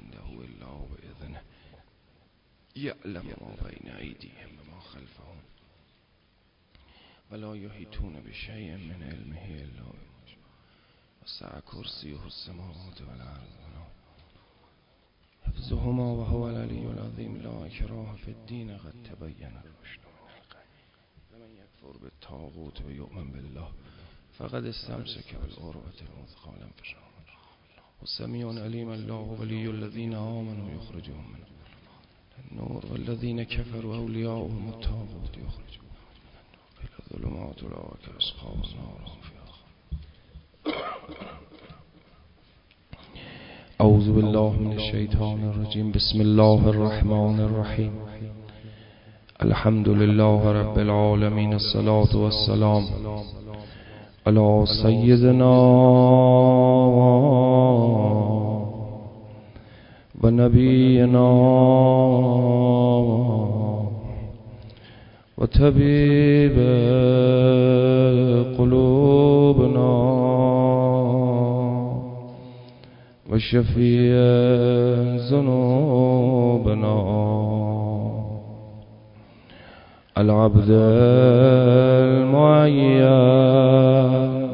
عنده إلا بإذنه يعلم ما بين أيديهم وما خلفهم ولا يحيطون بشيء من علمه إلا بما شاء وسع كرسيه السماوات والأرض حفظهما وهو العلي العظيم لا إكراه في الدين قد تبين الرشد من الغي فمن يكفر بالطاغوت ويؤمن بالله فقد استمسك بالعروة الوثقى لا انفصام لها والسميع العليم الله ولي الذين آمنوا يخرجهم من النور والذين كفروا أولياؤهم الطاغوت يخرجهم إلى الظلمات أولئك أصحاب النار هم فيها أعوذ بالله من الشيطان الرجيم بسم الله الرحمن الرحيم الحمد لله رب العالمين الصلاة والسلام على سيدنا ونبينا وطبيب قلوبنا وشفيع ذنوبنا العبد المعين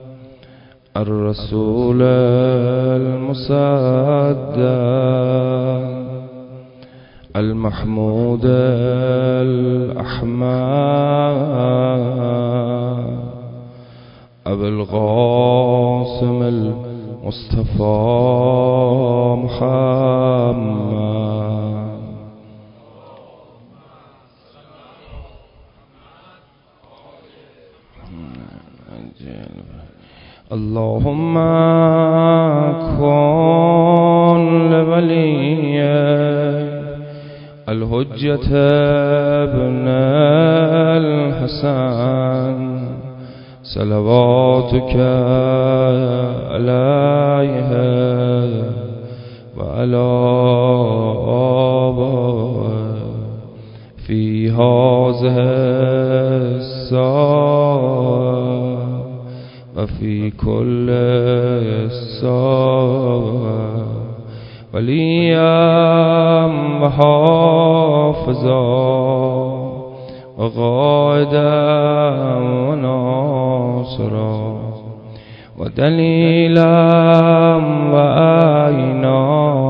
الرسول المصدق المحمود الأحمد أبو القاسم المصطفى محمد اللهم كن لولي الحجة ابن الحسن صلواتك عليه وعلى آبائه في هذه الساعة وفي كل ساعة وليا وحافظا وقائدا وناصرا ودليلا وعينا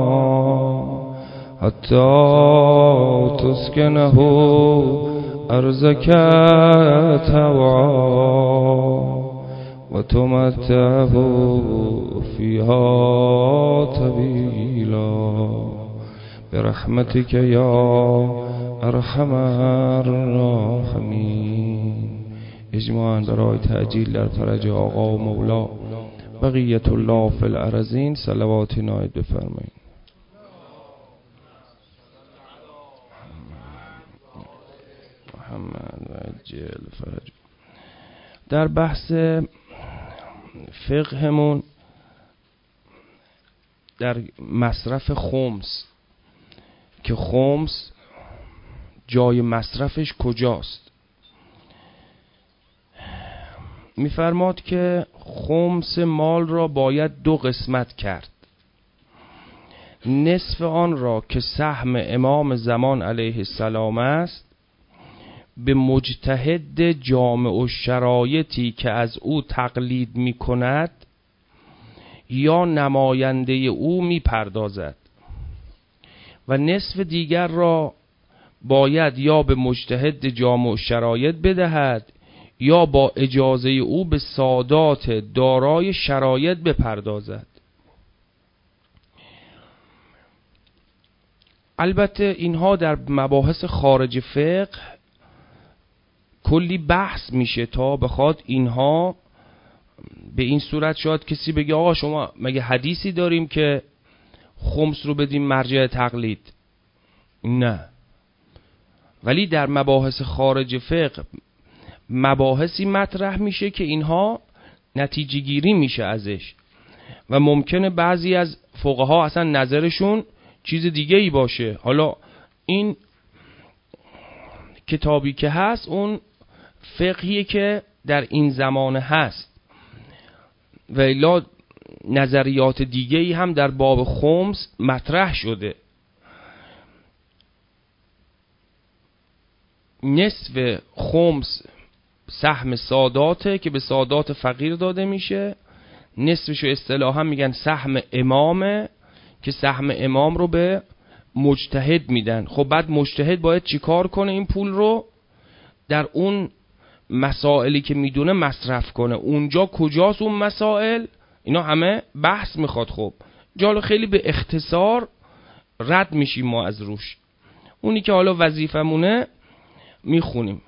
حتى تسكنه أرزك توعا وتمتعه فيها طويلا برحمتك يا ارحم الراحمین. اجماعاً برای تعجیل در فرج آقا و مولا بقیت الله فی الارضین صلوات نایب بفرمایید. محمد و عجل فرج. در بحث فقهمون در مصرف خمس که خمس جای مصرفش کجاست، میفرماد که خمس مال را باید دو قسمت کرد. نصف آن را که سهم امام زمان علیه السلام است به مجتهد جامع و شرایطی که از او تقلید می کند یا نماینده او می پردازد و نصف دیگر را باید یا به مجتهد جامع و شرایط بدهد یا با اجازه او به سادات دارای شرایط بپردازد. البته اینها در مباحث خارج فقه کلی بحث میشه تا بخواد اینها به این صورت. شاید کسی بگه آقا شما مگه حدیثی داریم که خمس رو بدیم مرجع تقلید؟ نه، ولی در مباحث خارج فقه مباحثی مطرح میشه که اینها نتیجه گیری میشه ازش و ممکنه بعضی از فقها اصلا نظرشون چیز دیگه ای باشه. حالا این کتابی که هست اون فقهیه که در این زمانه هست و الا نظریات دیگه‌ای هم در باب خمس مطرح شده. نصف خمس سهم ساداته که به سادات فقیر داده میشه، نصفشو اصطلاحا میگن سهم امامه که سهم امام رو به مجتهد میدن. خب بعد مجتهد باید چیکار کنه؟ این پول رو در اون مسائلی که میدونه مصرف کنه. اونجا کجاست اون مسائل؟ اینا همه بحث میخواد. خب جالو خیلی به اختصار رد میشیم ما از روش. اونی که حالا وظیفمونه میخونیم.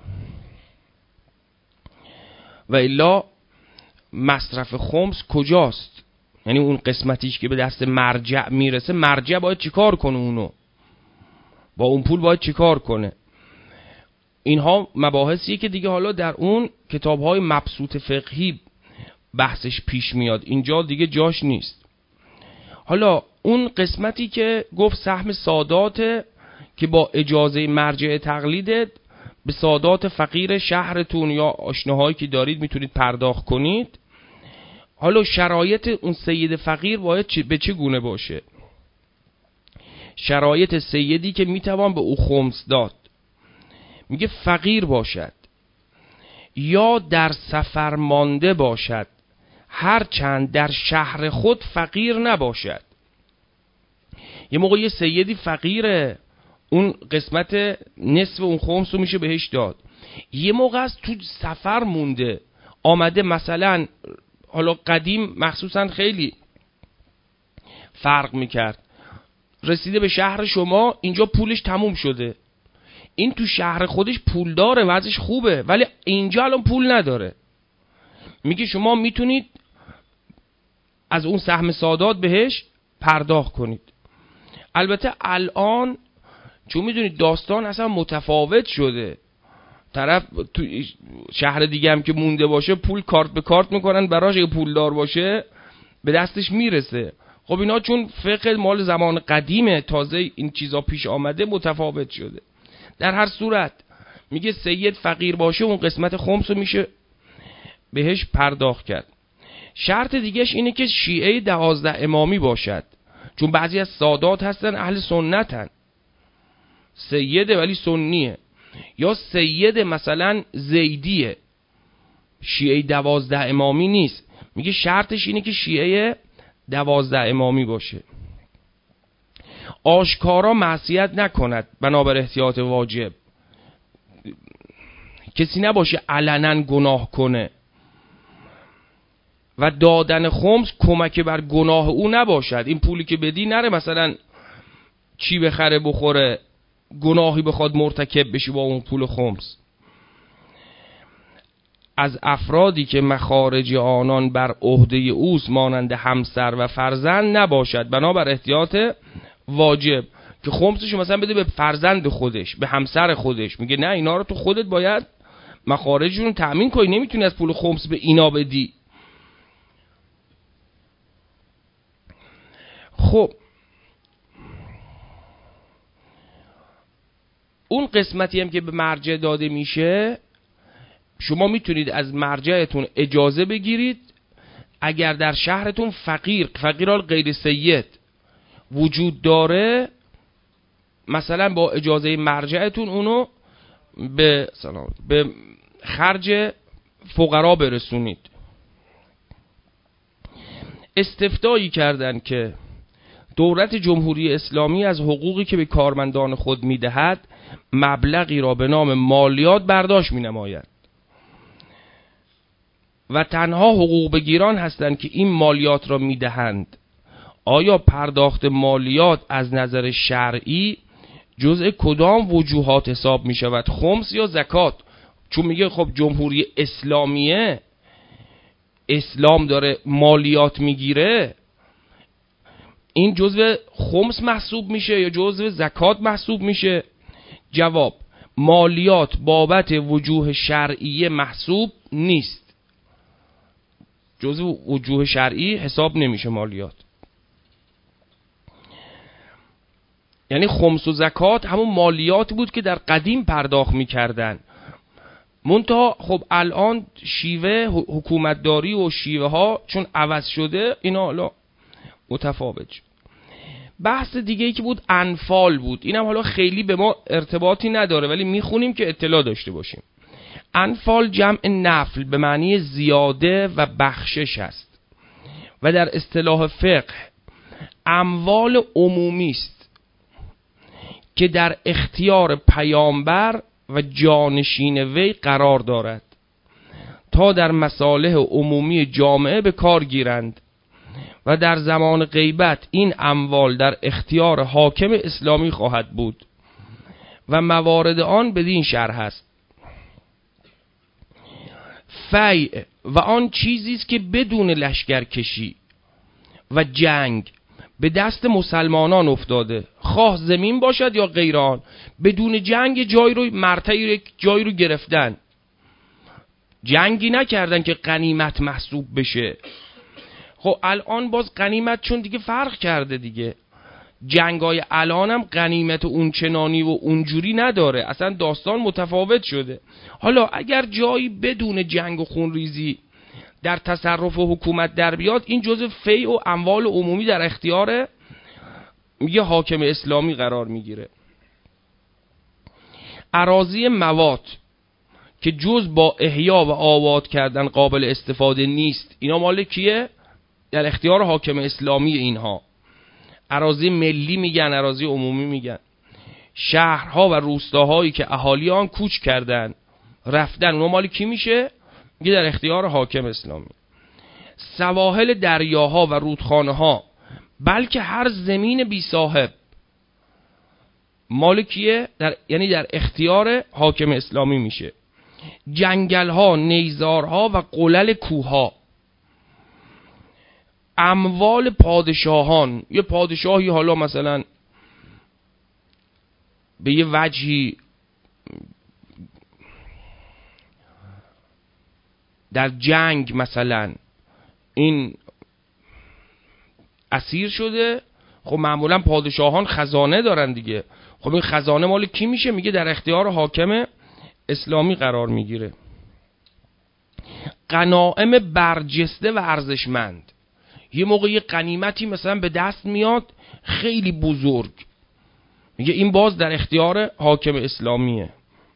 و الا مصرف خمس کجاست؟ یعنی اون قسمتیش که به دست مرجع میرسه، مرجع باید چیکار کنه؟ اونو با اون پول باید چیکار کنه؟ اینها مباحثیه که دیگه حالا در اون کتاب‌های مبسوط فقهی بحثش پیش میاد، اینجا دیگه جاش نیست. حالا اون قسمتی که گفت سهم سادات که با اجازه مرجع تقلیدت به سادات فقیر شهرتون یا آشناهایی که دارید میتونید پرداخت کنید. حالا شرایط اون سید فقیر باید به چه گونه باشه؟ شرایط سیدی که میتوان به او خمس داد، میگه فقیر باشد یا در سفر مانده باشد، هرچند در شهر خود فقیر نباشد. یه موقع یه سیدی فقیره، اون قسمت نصف اون خمس رو میشه بهش داد. یه موقع است تو سفر مونده، آمده مثلا، حالا قدیم مخصوصا خیلی فرق میکرد، رسیده به شهر شما، اینجا پولش تموم شده، این تو شهر خودش پول داره، وضعش خوبه، ولی اینجا الان پول نداره. میگه شما میتونید از اون سهم سادات بهش پرداخت کنید. البته الان چون میدونید داستان اصلا متفاوت شده، طرف تو شهر دیگه هم که مونده باشه پول کارت به کارت میکنن براش، اگه پولدار باشه به دستش میرسه. خب اینا چون فقه مال زمان قدیمه، تازه این چیزا پیش آمده، متفاوت شده. در هر صورت میگه سید فقیر باشه، اون قسمت خمس رو میشه بهش پرداخت کرد. شرط دیگهش اینه که شیعه 12 امامی باشد، چون بعضی از سادات هستن اهل سنتن، سیده ولی سنیه، یا سید مثلا زیدیه، شیعه 12 امامی نیست. میگه شرطش اینه که شیعه 12 امامی باشه، آشکارا معصیت نکند بنابر احتیاط واجب، کسی نباشه علنا گناه کنه، و دادن خمس کمک بر گناه او نباشد. این پولی که بدی نره مثلا چی بخره بخوره، گناهی بخواد مرتکب بشی با اون پول خمس. از افرادی که مخارج آنان بر عهده اوست مانند همسر و فرزند نباشد بنابر احتیاط واجب، که خمسشو مثلا بده به فرزند خودش، به همسر خودش. میگه نه، اینا رو تو خودت باید مخارجشون تأمین کنی، نمیتونی از پول خمس به اینا بدی. خب اون قسمتی هم که به مرجع داده میشه، شما میتونید از مرجعتون اجازه بگیرید اگر در شهرتون فقیرال غیر سید وجود داره، مثلا با اجازه مرجعتون اونو به خرج فقرا برسونید. استفتایی کردن که دولت جمهوری اسلامی از حقوقی که به کارمندان خود میدهد مبلغی را به نام مالیات برداشت مینماید و تنها حقوق بگیران هستند که این مالیات را میدهند. آیا پرداخت مالیات از نظر شرعی جزء کدام وجوهات حساب می شود؟ خمس یا زکات؟ چون میگه خب جمهوری اسلامیه، اسلام داره مالیات میگیره، این جزء خمس محسوب میشه یا جزء زکات محسوب میشه؟ جواب: مالیات بابت وجوه شرعی محسوب نیست، جزء وجوه شرعی حساب نمیشه مالیات. یعنی خمس و زکات همون مالیات بود که در قدیم پرداخت میکردن. منتها خب الان شیوه حکومتداری و شیوه ها چون عوض شده اینا حالا متفاوت شد. بحث دیگه ای که بود انفال بود، اینم حالا خیلی به ما ارتباطی نداره ولی میخونیم که اطلاع داشته باشیم. انفال جمع نفل به معنی زیاده و بخشش است و در اصطلاح فقه اموال عمومی است که در اختیار پیامبر و جانشین وی قرار دارد تا در مصالح عمومی جامعه به کار گیرند و در زمان غیبت این اموال در اختیار حاکم اسلامی خواهد بود و موارد آن بدین شرح است. فیع و آن چیزی است که بدون لشکرکشی و جنگ به دست مسلمانان افتاده، خواه زمین باشد یا غیر آن، بدون جنگ جای رو مرتعی جای رو گرفتن، جنگی نکردن که غنیمت محسوب بشه. خب الان باز غنیمت چون دیگه فرق کرده دیگه، جنگای الان هم غنیمت اونچنانی و اونجوری نداره، اصلا داستان متفاوت شده. حالا اگر جایی بدون جنگ و خونریزی در تصرف و حکومت در بیاد، این جزء فیع و اموال عمومی در اختیار میگه حاکم اسلامی قرار میگیره. اراضی موات که جز با احیا و آباد کردن قابل استفاده نیست، اینا مال کیه؟ در اختیار حاکم اسلامی. اینها اراضی ملی میگن، اراضی عمومی میگن. شهرها و روستاهایی که اهالی آن کوچ کردن رفتن، اونا مال کی میشه؟ میگه در اختیار حاکم اسلامی. سواحل دریاها و رودخانه‌ها بلکه هر زمین بی صاحب مال کیه؟ یعنی در اختیار حاکم اسلامی میشه. جنگل‌ها، نیزارها و قلل کوه‌ها، اموال پادشاهان، یه پادشاهی حالا مثلا به یه وجهی در جنگ مثلا این اسیر شده، خب معمولا پادشاهان خزانه دارن دیگه، خب این خزانه مال کی میشه؟ میگه در اختیار حاکم اسلامی قرار میگیره. غنایم برجسته و ارزشمند، یه موقع یه غنیمتی مثلا به دست میاد خیلی بزرگ، میگه این باز در اختیار حاکم اسلامیه.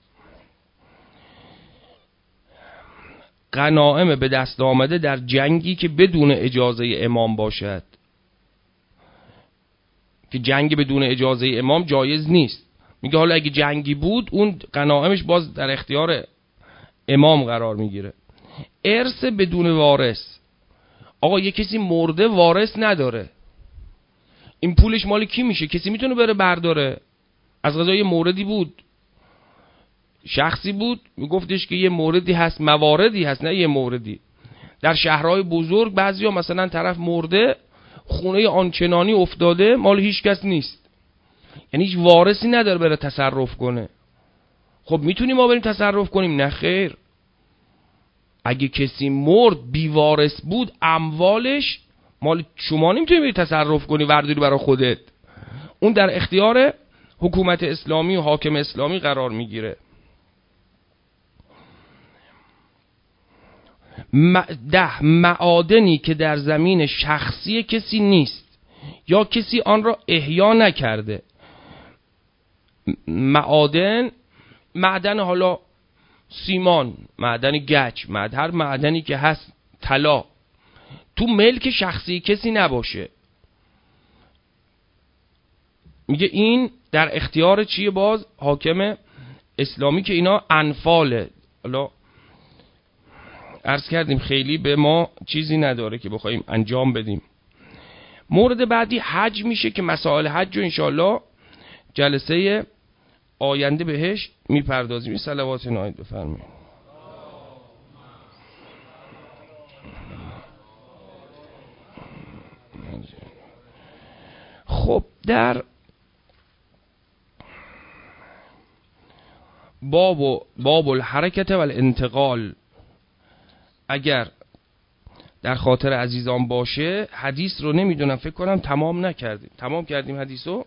غنایم به دست آمده در جنگی که بدون اجازه امام باشد، که جنگ بدون اجازه امام جایز نیست. میگه حالا اگه جنگی بود اون غنایمش باز در اختیار امام قرار میگیره. ارث بدون وارث، آقا یه کسی مرده وارث نداره، این پولش مال کی میشه؟ کسی میتونه بره برداره؟ از قضا یه موردی بود، شخصی بود میگفتش که یه موردی هست، مواردی هست، نه یه موردی. در شهرهای بزرگ بعضیا مثلا طرف مرده خونه آنچنانی افتاده مال هیچ کس نیست، یعنی هیچ وارثی نداره بره تصرف کنه. خب میتونیم ما بریم تصرف کنیم؟ نه خیر. اگه کسی مرد بی وارث بود، اموالش مال شما نمیتونی بری تصرف کنی ورداری برای خودت، اون در اختیار حکومت اسلامی و حاکم اسلامی قرار میگیره. معادنی که در زمین شخصی کسی نیست یا کسی آن را احیا نکرده. معدن حالا سیمان، معدن گچ، هر معدنی که هست، طلا، تو ملک شخصی کسی نباشه، میگه این در اختیار چیه؟ باز حاکم اسلامی، که اینا انفاله. حالا عرض کردیم خیلی به ما چیزی نداره که بخوایم انجام بدیم. مورد بعدی حج میشه که مسائل حج رو انشاءالله جلسه آینده بهش میپردازیم. صلوات نهایت بفرمایید. خب در باب الحرکت و الانتقال، اگر در خاطر عزیزان باشه، حدیث رو نمیدونم، فکر کنم تمام نکردیم. تمام کردیم حدیثو؟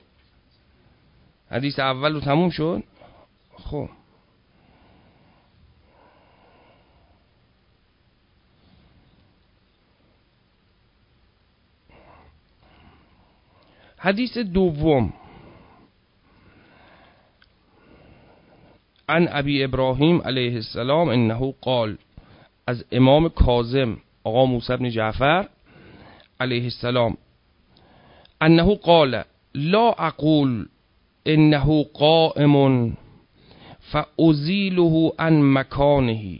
حدیث اول رو تموم شد. خب حدیث دوم عن ابی ابراهیم علیه السلام انه قال، از امام کاظم آقا موسی بن جعفر علیه السلام، انه قال لا اقول انه قائم فازیله عن مکانه.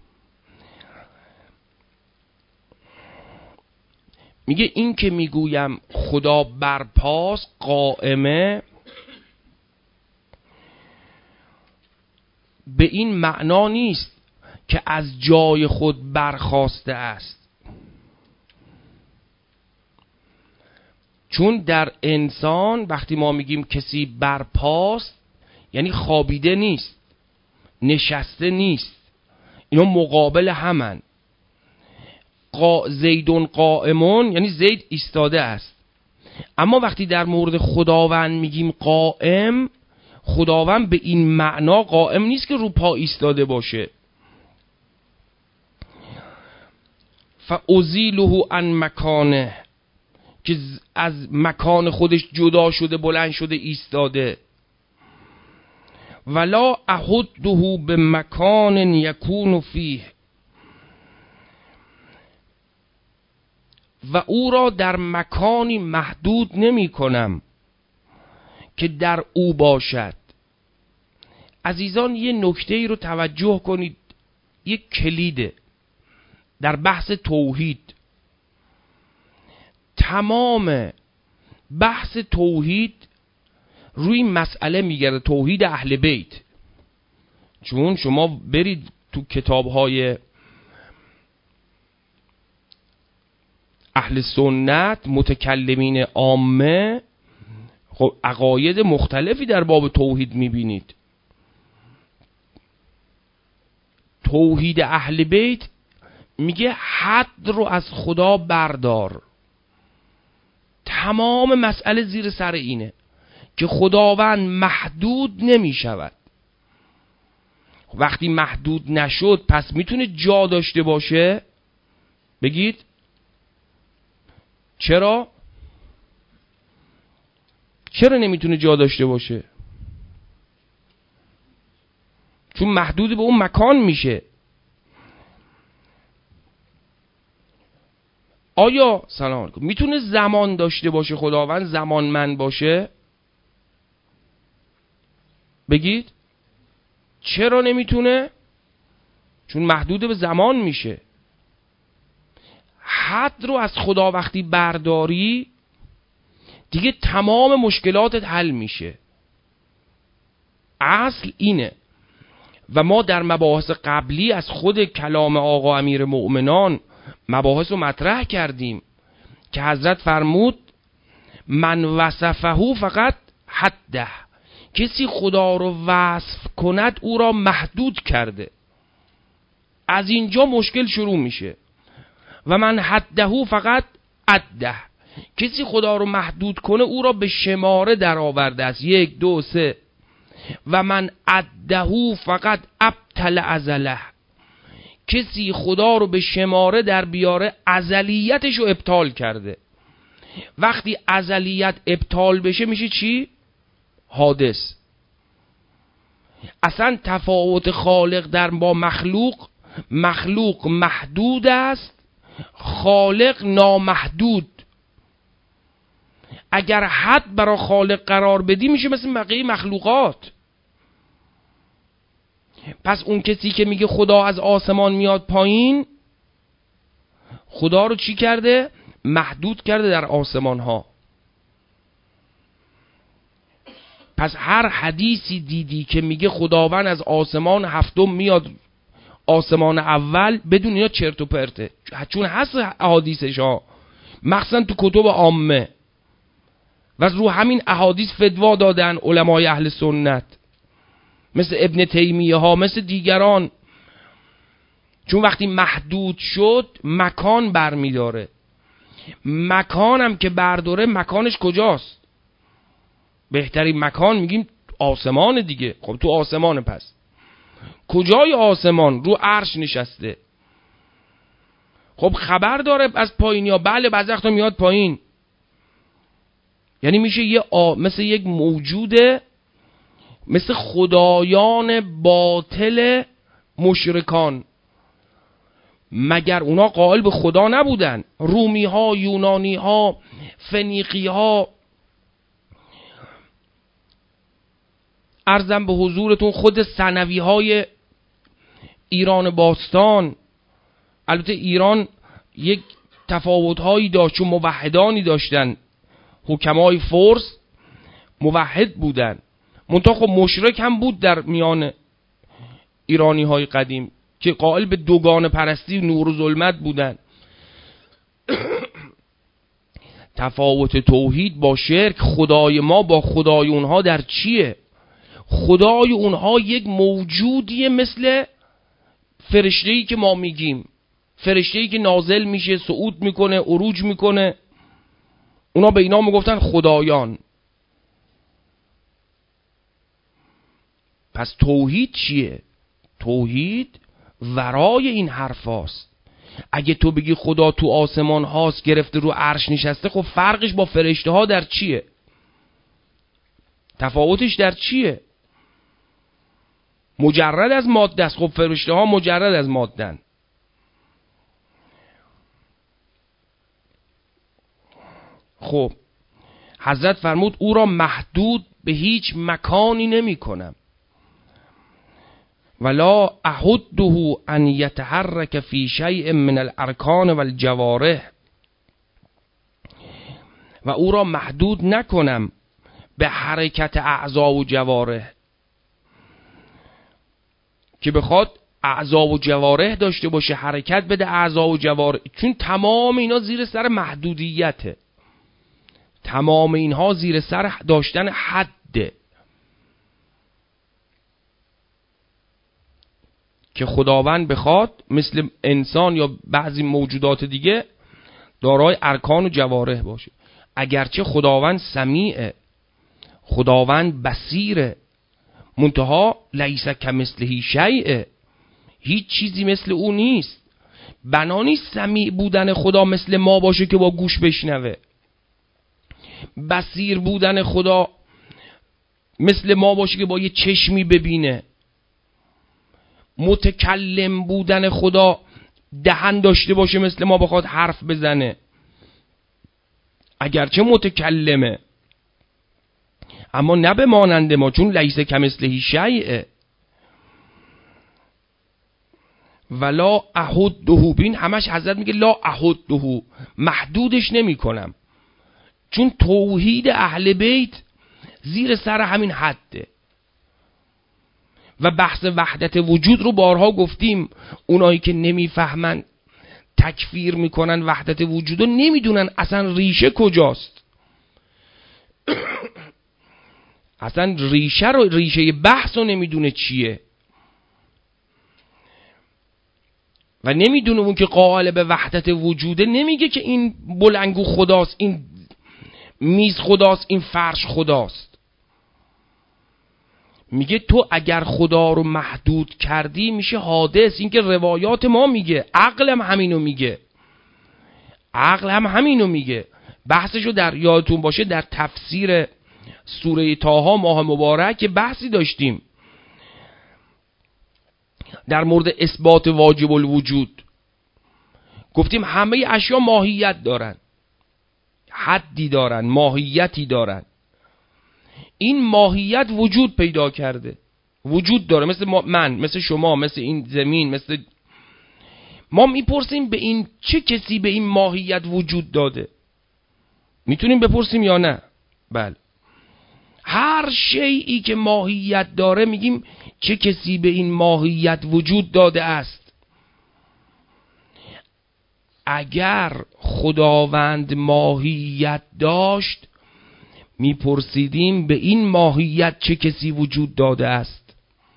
میگه این که میگویم خدا برپاست قائمه، به این معنا نیست که از جای خود برخاسته است، چون در انسان وقتی ما میگیم کسی برپاست یعنی خوابیده نیست، نشسته نیست، اینا مقابل همن. زیدون قائمون یعنی زید ایستاده است. اما وقتی در مورد خداوند میگیم قائم، خداوند به این معنا قائم نیست که رو پا ایستاده باشه. فازیله عن مکانه، که از مکان خودش جدا شده، بلند شده، ایستاده. ولا احده به مکان یکون فیه، و او را در مکانی محدود نمی کنم که در او باشد. عزیزان یه نکته ای رو توجه کنید، یک کلیده در بحث توحید. تمام بحث توحید روی مسئله میگرده، توحید اهل بیت. چون شما برید تو کتاب‌های اهل سنت، متکلمین عامه، خب عقاید مختلفی در باب توحید میبینید. توحید اهل بیت میگه حد رو از خدا بردار. تمام مسئله زیر سر اینه که خداوند محدود نمیشود. وقتی محدود نشد پس میتونه جا داشته باشه؟ بگید چرا نمیتونه جا داشته باشه؟ چون محدود به اون مکان میشه. آیا سلام علیکم میتونه زمان داشته باشه خداوند، زمانمند باشه؟ بگید چرا نمیتونه؟ چون محدود به زمان میشه. حد رو از خدا وقتی برداری دیگه تمام مشکلاتت حل میشه. اصل اینه. و ما در مباحث قبلی از خود کلام آقا امیر مؤمنان مباحث رو مطرح کردیم که حضرت فرمود من وصفه فقط حده، کسی خدا رو وصف کند او را محدود کرده. از اینجا مشکل شروع میشه. و من حده فقط عده، کسی خدا رو محدود کنه او را به شماره در آورده است، 1 2 3. و من عده فقط ابطل ازله، کسی خدا رو به شماره در بیاره ازلیتش رو ابطال کرده. وقتی ازلیت ابطال بشه میشه چی؟ حادث. اصلا تفاوت خالق در با مخلوق محدود است، خالق نامحدود. اگر حد برای خالق قرار بدی میشه مثل بقیه مخلوقات. پس اون کسی که میگه خدا از آسمان میاد پایین، خدا رو چی کرده؟ محدود کرده در آسمان ها. پس هر حدیثی دیدی که میگه خداوند از آسمان هفتم میاد آسمان اول، بدون اینا چرت و پرته. چون هست احادیثش ها، مخصوصا تو کتب عامه، و رو همین احادیث فتوا دادن علمای اهل سنت مثل ابن تیمیه ها، مثل دیگران. چون وقتی محدود شد مکان برمیداره. مکانم که برداره، مکانش کجاست؟ بهترین مکان میگیم آسمان دیگه. خب تو آسمان، پس کجای آسمان؟ رو عرش نشسته. خب خبر داره از پایین یا بله بعضی وقتا میاد پایین. یعنی میشه مثل یک موجود، مثل خدایان باطل مشرکان. مگر اونا قائل به خدا نبودن؟ رومی ها، یونانی ها، فنیقی ها، عرضم به حضورتون خود ثنوی های ایران باستان. البته ایران یک تفاوت هایی داشت، چون موحدانی داشتن، حکمای فرس موحد بودن، منتها خب مشرک هم بود در میان ایرانی های قدیم که قائل به دوگانه پرستی، نور و ظلمت بودن. تفاوت توحید با شرک، خدای ما با خدای اونها در چیه؟ خدای اونها یک موجودیه مثل فرشته‌ای که ما میگیم، فرشته‌ای که نازل میشه، صعود میکنه، عروج میکنه. اونا به اینا میگفتن خدایان. پس توحید چیه؟ توحید ورای این حرف هاست. اگه تو بگی خدا تو آسمان هاست، گرفته رو عرش نشسته، خب فرقش با فرشته ها در چیه؟ تفاوتش در چیه؟ مجرد از ماده است. خب فرشته ها مجرد از ماده‌اند. خب حضرت فرمود او را محدود به هیچ مکانی نمی کنم. ولا احده ان یتحرک فی شیء من الارکان و الجوارح، و او را محدود نکنم به حرکت اعضا و جوارح، که بخواد اعضا و جوارح داشته باشه، حرکت بده اعضا و جوارح، چون تمام اینا زیر سر محدودیته، تمام اینها زیر سر داشتن حده، که خداوند بخواد مثل انسان یا بعضی موجودات دیگه دارای ارکان و جوارح باشه. اگرچه خداوند سمیعه، خداوند بصیره، منتها لیس کمثله شیء، هیچ چیزی مثل او نیست. بنا نیست سمیع بودن خدا مثل ما باشه که با گوش بشنوه، بصیر بودن خدا مثل ما باشه که با یه چشمی ببینه، متکلم بودن خدا دهن داشته باشه مثل ما بخواد حرف بزنه. اگرچه متکلمه اما نه به مانند ما، چون لیس کمثله شیء. ولا احده، بین همش حضرت میگه لا احده، محدودش نمی کنم، چون توحید اهل بیت زیر سر همین حده. و بحث وحدت وجود رو بارها گفتیم، اونایی که نمیفهمن تکفیر میکنن وحدت وجود رو، نمیدونن اصلا ریشه کجاست. اصلا ریشه بحث رو نمیدونه چیه، و نمیدونه اون که قائل به وحدت وجوده نمیگه که این بلنگو خداست، این میز خداست، این فرش خداست. میگه تو اگر خدا رو محدود کردی میشه حادث. این که روایات ما میگه، عقل هم همینو میگه، عقل هم همینو میگه. بحثشو در یادتون باشه در تفسیر سوره طه ماه مبارک بحثی داشتیم در مورد اثبات واجب الوجود. گفتیم همه اشیا ماهیت دارن، حدی دارن، ماهیتی دارن. این ماهیت وجود پیدا کرده، وجود داره، مثل من، مثل شما، مثل این زمین، مثل ما. میپرسیم به این چه کسی به این ماهیت وجود داده؟ میتونیم بپرسیم یا نه؟ بله. هر شیئی که ماهیت داره میگیم چه کسی به این ماهیت وجود داده است. اگر خداوند ماهیت داشت میپرسیدیم به این ماهیت چه کسی وجود داده است.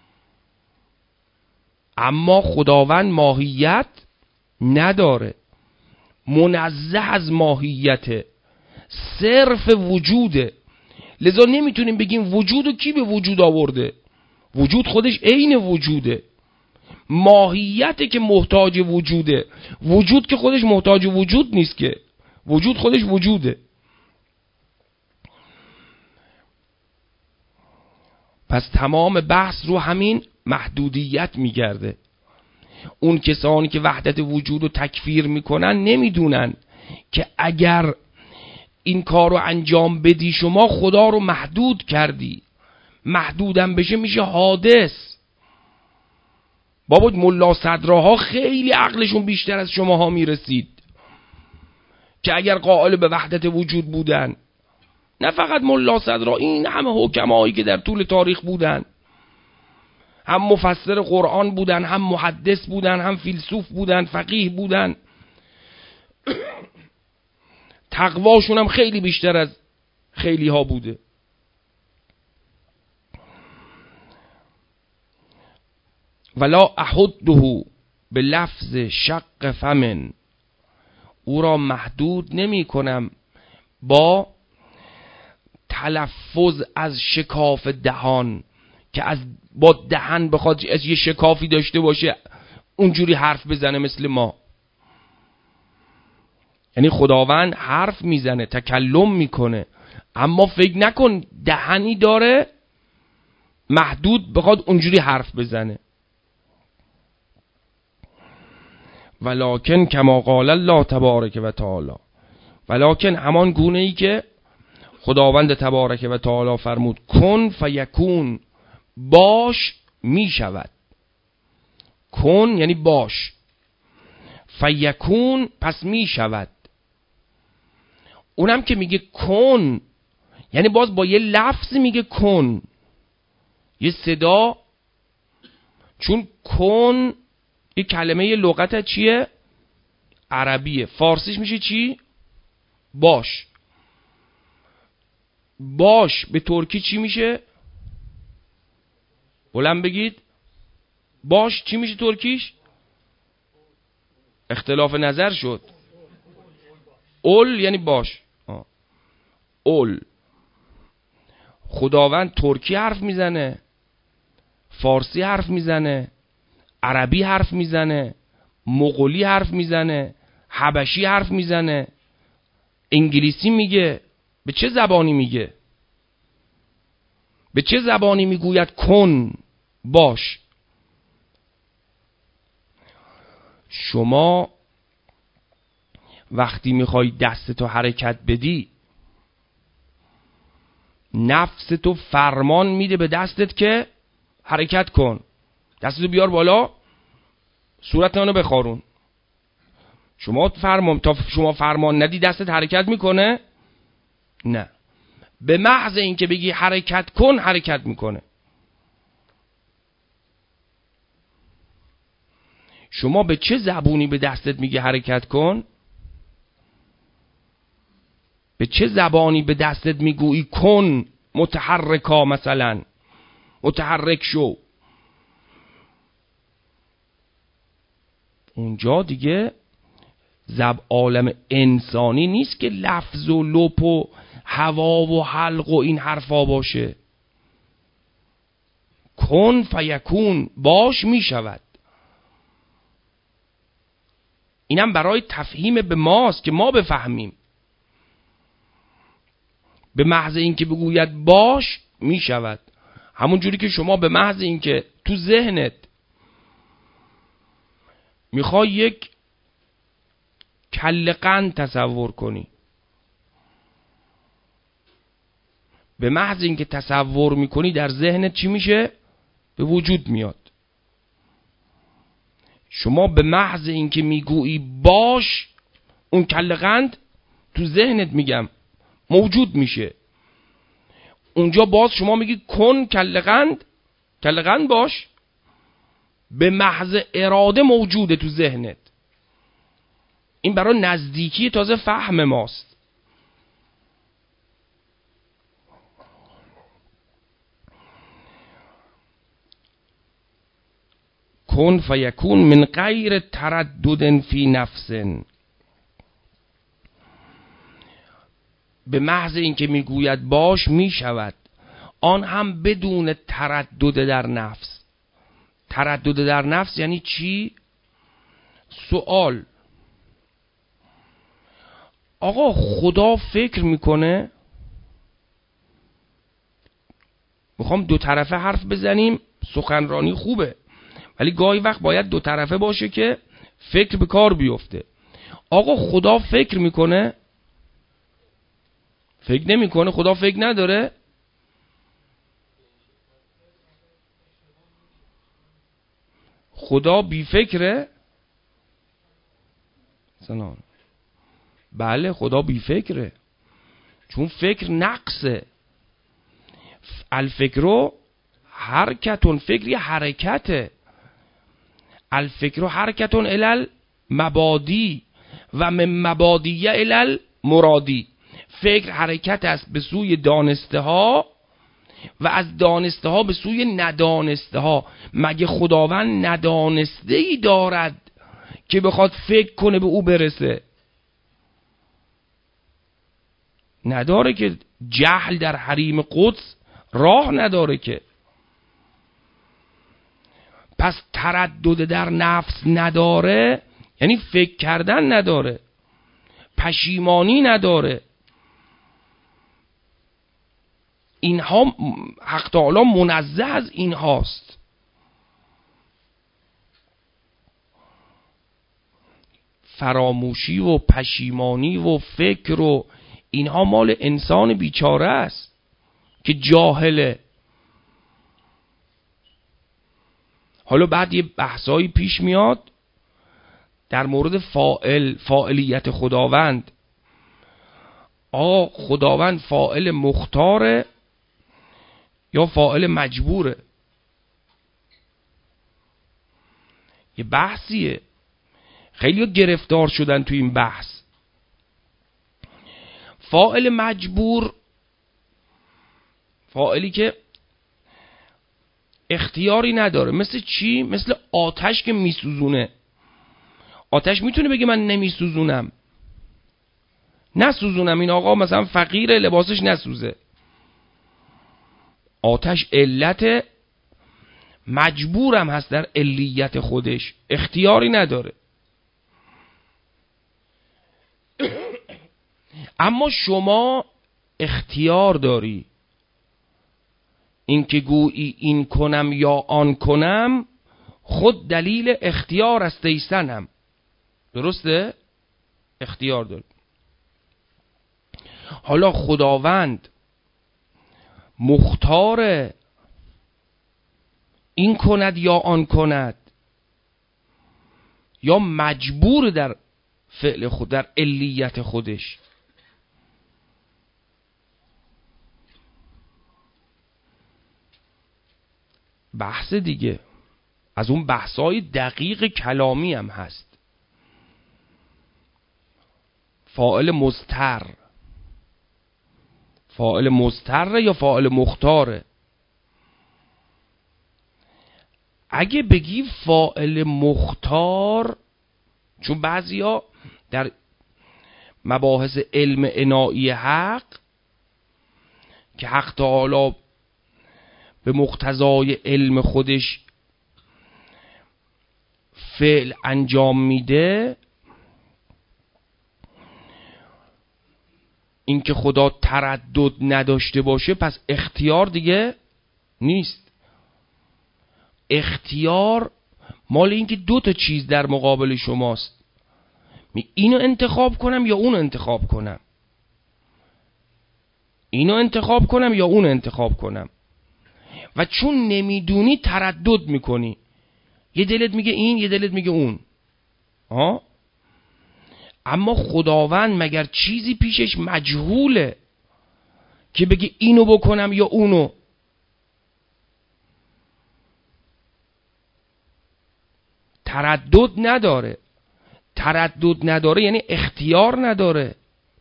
اما خداوند ماهیت نداره، منزه از ماهیته، صرف وجوده. لذا نمیتونیم بگیم وجودو کی به وجود آورده. وجود خودش عین وجوده، ماهیته که محتاج وجوده. وجود که خودش محتاج وجود نیست، که وجود خودش وجوده. پس تمام بحث رو همین محدودیت میگرده. اون کسانی که وحدت وجود رو تکفیر میکنن نمیدونن که اگر این کار رو انجام بدی شما خدا رو محدود کردی. محدودم بشه میشه حادث. بابا ملا صدراها خیلی عقلشون بیشتر از شماها میرسید که اگر قائل به وحدت وجود بودن. نه فقط ملا صدرا، این همه حکمایی که در طول تاریخ بودن، هم مفسر قرآن بودن، هم محدث بودن، هم فیلسوف بودن، فقیه بودن، تقواشون هم خیلی بیشتر از خیلی ها بوده. ولا احده به لفظ شق فمن، او را محدود نمی کنم با تلفظ از شکاف دهان، که با دهن بخواد از یه شکافی داشته باشه اونجوری حرف بزنه مثل ما. یعنی خداوند حرف میزنه، تکلم میکنه، اما فکر نکن دهنی داره محدود بخواد اونجوری حرف بزنه. ولکن کما قال الله تبارک و تعالی، ولکن همان گونه ای که خداوند تبارک و تعالی فرمود کن فیکون، باش می شود. کن یعنی باش، فیکون پس می شود. اونم که میگه کن یعنی باز با یه لفظ میگه کن، یه صدا، چون کن یه کلمه لغت چیه؟ عربیه. فارسیش میشه چی؟ باش. باش به ترکی چی میشه؟ بلند بگید. باش چی میشه ترکیش؟ اختلاف نظر شد. اول یعنی باش. اول. خداوند ترکی حرف میزنه، فارسی حرف میزنه، عربی حرف میزنه، مغولی حرف میزنه، حبشی حرف میزنه، انگلیسی میگه. به چه زبانی میگه؟ به چه زبانی میگوید کن باش؟ شما وقتی میخوای دستتو حرکت بدی، نفستو فرمان میده به دستت که حرکت کن. دستتو بیار بالا، صورت منو بخارون. تا شما فرمان ندی دستت حرکت میکنه؟ نه. به محض اینکه بگی حرکت کن حرکت میکنه. شما به چه زبونی به دستت میگه حرکت کن؟ به چه زبانی به دستت میگویی کن متحرکا، مثلا متحرک شو؟ اونجا دیگه عالم انسانی نیست که لفظ و لپ و هوا و حلق و این حرفا باشه. کن فیکون، باش میشود. اینم برای تفهیم به ماست که ما بفهمیم. به محض اینکه بگوید باش میشود. همون جوری که شما به محض اینکه تو ذهنت میخوای یک کله قند تصور کنی، به محض اینکه تصور میکنی در ذهنت چی میشه؟ به وجود میاد. شما به محض اینکه میگویی باش، اون کله قند تو ذهنت میگم موجود میشه. اونجا باز شما میگی کن کله قند باش، به محض اراده موجوده تو ذهنت. این برای نزدیکی تازه فهم ماست. کن فیکون من غیر تردد فی نفس، به محض اینکه میگوید باش میشود، آن هم بدون تردد در نفس. تردد در نفس یعنی چی؟ سوال. آقا خدا فکر میکنه؟ میخوام دو طرفه حرف بزنیم، سخنرانی خوبه، ولی گاهی وقت باید دو طرفه باشه که فکر به کار بیفته. آقا خدا فکر میکنه؟ فکر نمیکنه؟ خدا فکر نداره؟ خدا بی فکره؟ سلام. بله خدا بی فکره، چون فکر نقصه. الفکرو حرکتون، فکری حرکته. الفکرو حرکتون الال مبادی و من مبادیه الال مرادی. فکر حرکت است به سوی دانسته ها و از دانسته ها به سوی ندانسته ها. مگه خداوند ندانسته ای دارد که بخواد فکر کنه به او برسه؟ نداره که. جهل در حریم قدس راه نداره که. پس تردد در نفس نداره یعنی فکر کردن نداره، پشیمانی نداره. اینها حق تعالی منزه از این هاست. فراموشی و پشیمانی و فکر و اینها مال انسان بیچاره است که جاهله. حالا بعد یه بحثایی پیش میاد در مورد فاعلیت خداوند. خداوند فاعل مختاره یا فاعل مجبوره؟ یه بحثیه، خیلی گرفتار شدن تو این بحث. فاعل مجبور فاعلی که اختیاری نداره. مثل چی؟ مثل آتش که میسوزونه. آتش میتونه بگه من نمیسوزونم، نسوزونم. این آقا مثلا فقیر، لباسش نسوزه. آتش علت، مجبورم هست در علیت خودش، اختیاری نداره. اما شما اختیار داری. این که گویی این کنم یا آن کنم خود دلیل اختیار است ای صنم. درسته؟ اختیار داری. حالا خداوند مختار این کند یا آن کند، یا مجبور در فعل خود، در علیت خودش؟ بحث دیگه، از اون بحثای دقیق کلامی هم هست. فاعل مضطر یا فاعل مختاره؟ اگه بگی فاعل مختار، چون بعضیا در مباحث علم عنایی حق که حق تعالی به مقتضای علم خودش فعل انجام میده، این که خدا تردد نداشته باشه پس اختیار دیگه نیست. اختیار مال این که دو تا چیز در مقابل شماست، اینو انتخاب کنم یا اونو انتخاب کنم، اینو انتخاب کنم یا اونو انتخاب کنم. و چون نمیدونی تردد میکنی، یه دلت میگه این، یه دلت میگه اون. اما خداوند مگر چیزی پیشش مجهوله که بگه اینو بکنم یا اونو؟ تردد نداره. تردد نداره یعنی اختیار نداره.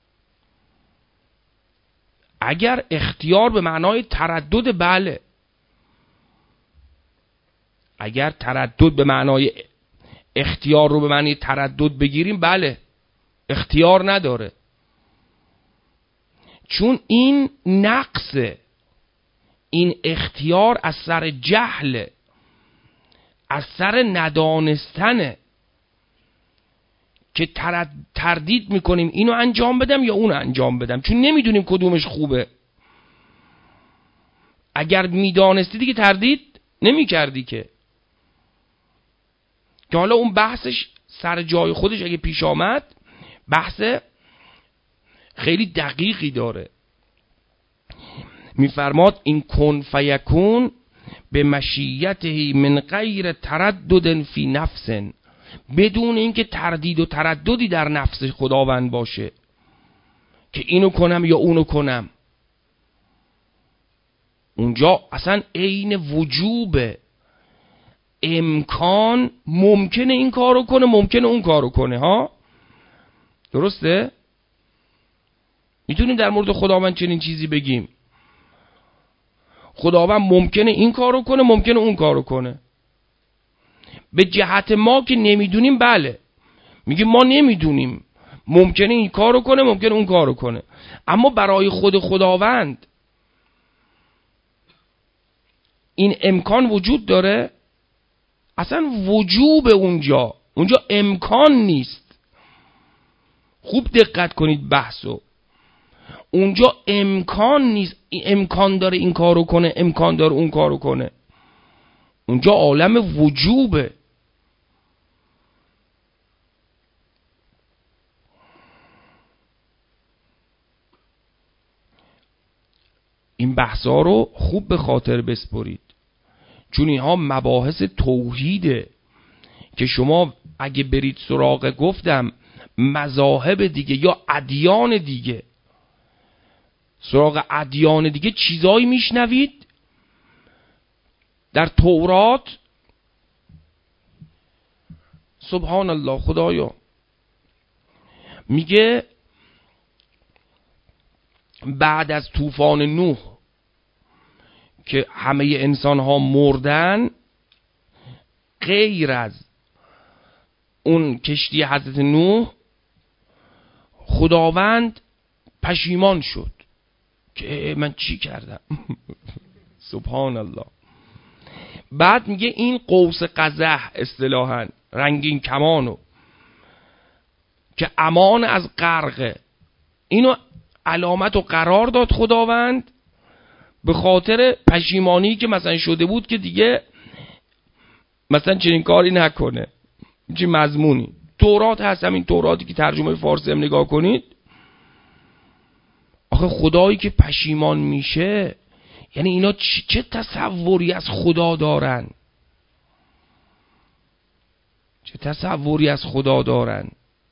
اگر اختیار به معنای تردد، بله. اگر تردد به معنای اختیار رو به معنی تردد بگیریم، بله اختیار نداره. چون این نقصه، این اختیار از سر جهل، از سر ندانستنه که تردید میکنیم اینو انجام بدم یا اونو انجام بدم، چون نمیدونیم کدومش خوبه. اگر میدانستی دیگه تردید نمی کردی که حالا اون بحثش سر جای خودش اگه پیش آمد بحث خیلی دقیقی داره. میفرماد این کن فیکون به مشیته من غیر تردد فی نفس، بدون اینکه تردید و ترددی در نفس خداوند باشه که اینو کنم یا اونو کنم. اونجا اصلا عین وجوب امکان، ممکنه این کارو کنه ممکنه اون کارو کنه ها، درسته؟ میتونیم در مورد خداوند چنین چیزی بگیم، خداوند ممکنه این کارو کنه ممکنه اون کارو کنه. به جهت ما که نمیدونیم بله میگیم ما نمیدونیم، ممکنه این کارو کنه ممکنه اون کارو کنه، اما برای خود خداوند این امکان وجود داره؟ اصلا وجوب اونجا امکان نیست. خوب دقت کنید بحثو، اونجا امکان نیست، امکان داره این کارو کنه امکان داره اون کارو کنه، اونجا عالم وجوبه. این بحثا رو خوب به خاطر بسپرید، چون اینها مباحث توحیده که شما اگه برید سراغ گفتم مذاهب دیگه یا ادیان دیگه، سراغ ادیان دیگه چیزایی میشنوید در تورات، سبحان الله، خدایا میگه بعد از طوفان نوح که همه انسان ها مردن، غیر از اون کشتی حضرت نوح خداوند پشیمان شد که من چی کردم. سبحان الله. بعد میگه این قوس قزح اصطلاحاً رنگین کمانو که امان از غرقه، اینو علامت و قرار داد خداوند به خاطر پشیمانی که مثلا شده بود که دیگه مثلا چنین کاری نکنه. چه مضمونی تورات هست، همین توراتی که ترجمه فارسی هم نگاه کنید، آخه خدایی که پشیمان میشه یعنی اینا چه تصوری از خدا دارن، چه تصوری از خدا دارن.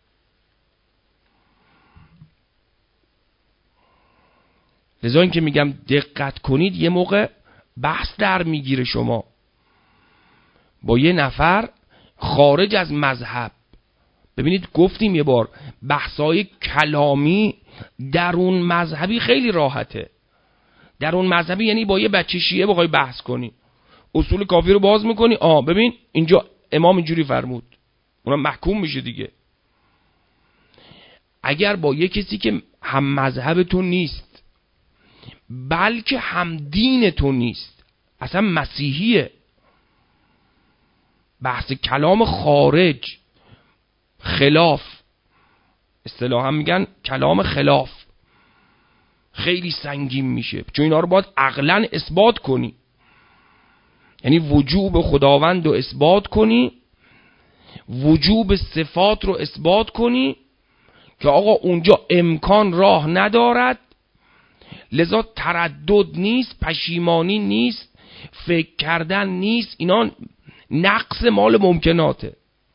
لذا این که میگم دقت کنید، یه موقع بحث در میگیره شما با یه نفر خارج از مذهب. ببینید گفتیم یه بار بحثای کلامی درون مذهبی خیلی راحته. درون مذهبی یعنی با یه بچه شیعه بخوای بحث کنی، اصول کافی رو باز میکنی، ببین اینجا امام اینجوری فرمود، اونم محکوم میشه دیگه. اگر با یه کسی که هم مذهب تو نیست بلکه هم دین تو نیست، اصلا مسیحیه، بحث کلام خارج، خلاف، اصطلاحا میگن کلام خلاف، خیلی سنگین میشه، چون اینا رو باید عقلاً اثبات کنی، یعنی وجوب خداوند رو اثبات کنی، وجوب صفات رو اثبات کنی که آقا اونجا امکان راه ندارد، لذا تردد نیست، پشیمانی نیست، فکر کردن نیست، اینا نقص مال ممکناته.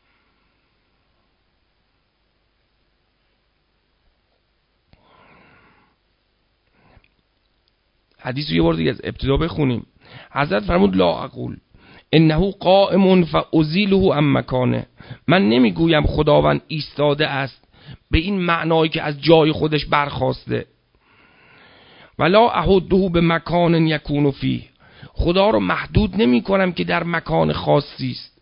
حدیث رو یه بار دیگه از ابتدا بخونیم. حضرت فرمود لا اقول انه قائم فازیله عن مکانه، من نمیگویم خداوند ایستاده است به این معنایی که از جای خودش برخاسته، ولا احده به مکان یکون فیه، خدا رو محدود نمی کنم که در مکان خاصی است،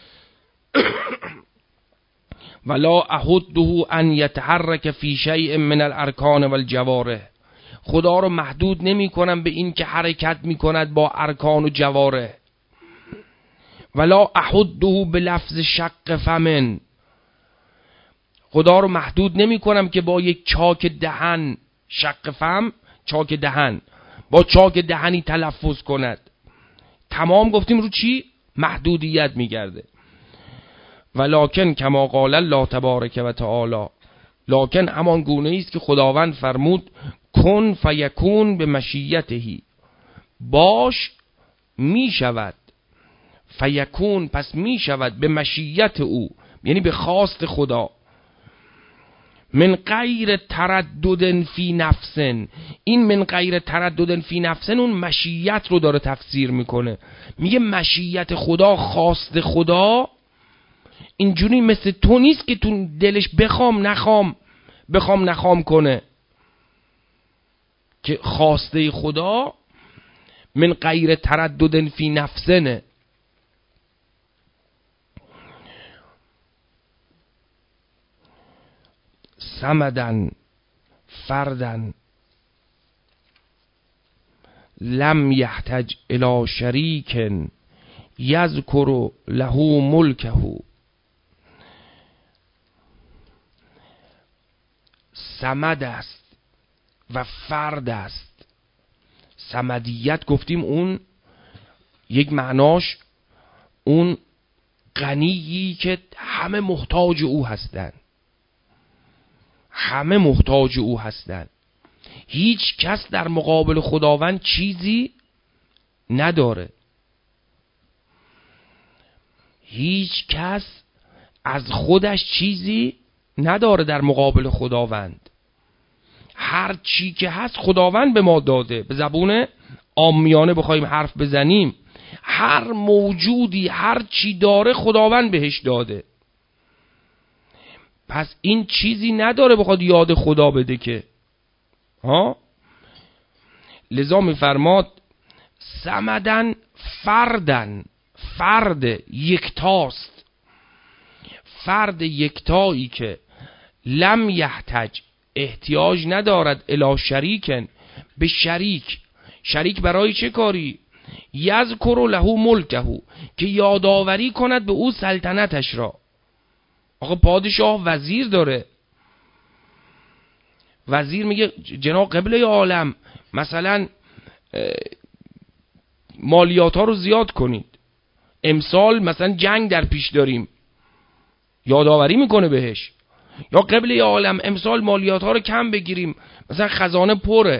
ولا احده ان یتحرک فی شیء من الارکان والجوارح، خدا رو محدود نمی کنم به این که حرکت می کند با ارکان و جوارح، ولا احده به لفظ شق فمن، خدا رو محدود نمی کنم که با یک چاک دهن، شق فم چاک دهن، با چاک دهنی تلفظ کند. تمام گفتیم رو چی؟ محدودیت میگرده. ولکن کما قال الله تبارک و تعالی، لکن همان گونه است که خداوند فرمود کن فیکون به مشیته، باش می شود، فیکون پس می شود به مشیت او، یعنی به خواست خدا. من غیر تردد فی نفسن، این من غیر تردد فی نفسن اون مشیت رو داره تفسیر میکنه. میگه مشیت خدا، خواست خدا اینجوری مثل تو نیست که تو دلش بخوام نخوام کنه، که خواسته خدا من غیر تردد فی نفسنه. صمدن فردن لم یحتج الی شریک یذکر له ملکه. صمد است و فرد است. صمدیت گفتیم اون یک معناش اون غنیی که همه محتاج او هستند، همه محتاج او هستند. هیچ کس در مقابل خداوند چیزی نداره، هیچ کس از خودش چیزی نداره در مقابل خداوند. هر چی که هست خداوند به ما داده. به زبون عامیانه بخوایم حرف بزنیم، هر موجودی هر چی داره خداوند بهش داده. پس این چیزی نداره بخواد یاد خدا بده که لذا میفرماد صمدن فردن، فرد یکتاست، فرد یکتایی که لم یحتج احتیاج ندارد الی شریکن به شریک. شریک برای چه کاری؟ یذکر له ملکه، که یادآوری کند به او سلطنتش را. آقا پادشاه وزیر داره، وزیر میگه جناب قبله عالم مثلا مالیات ها رو زیاد کنید، امسال مثلا جنگ در پیش داریم، یادآوری میکنه بهش. یا قبله عالم امسال مالیات ها رو کم بگیریم، مثلا خزانه پره.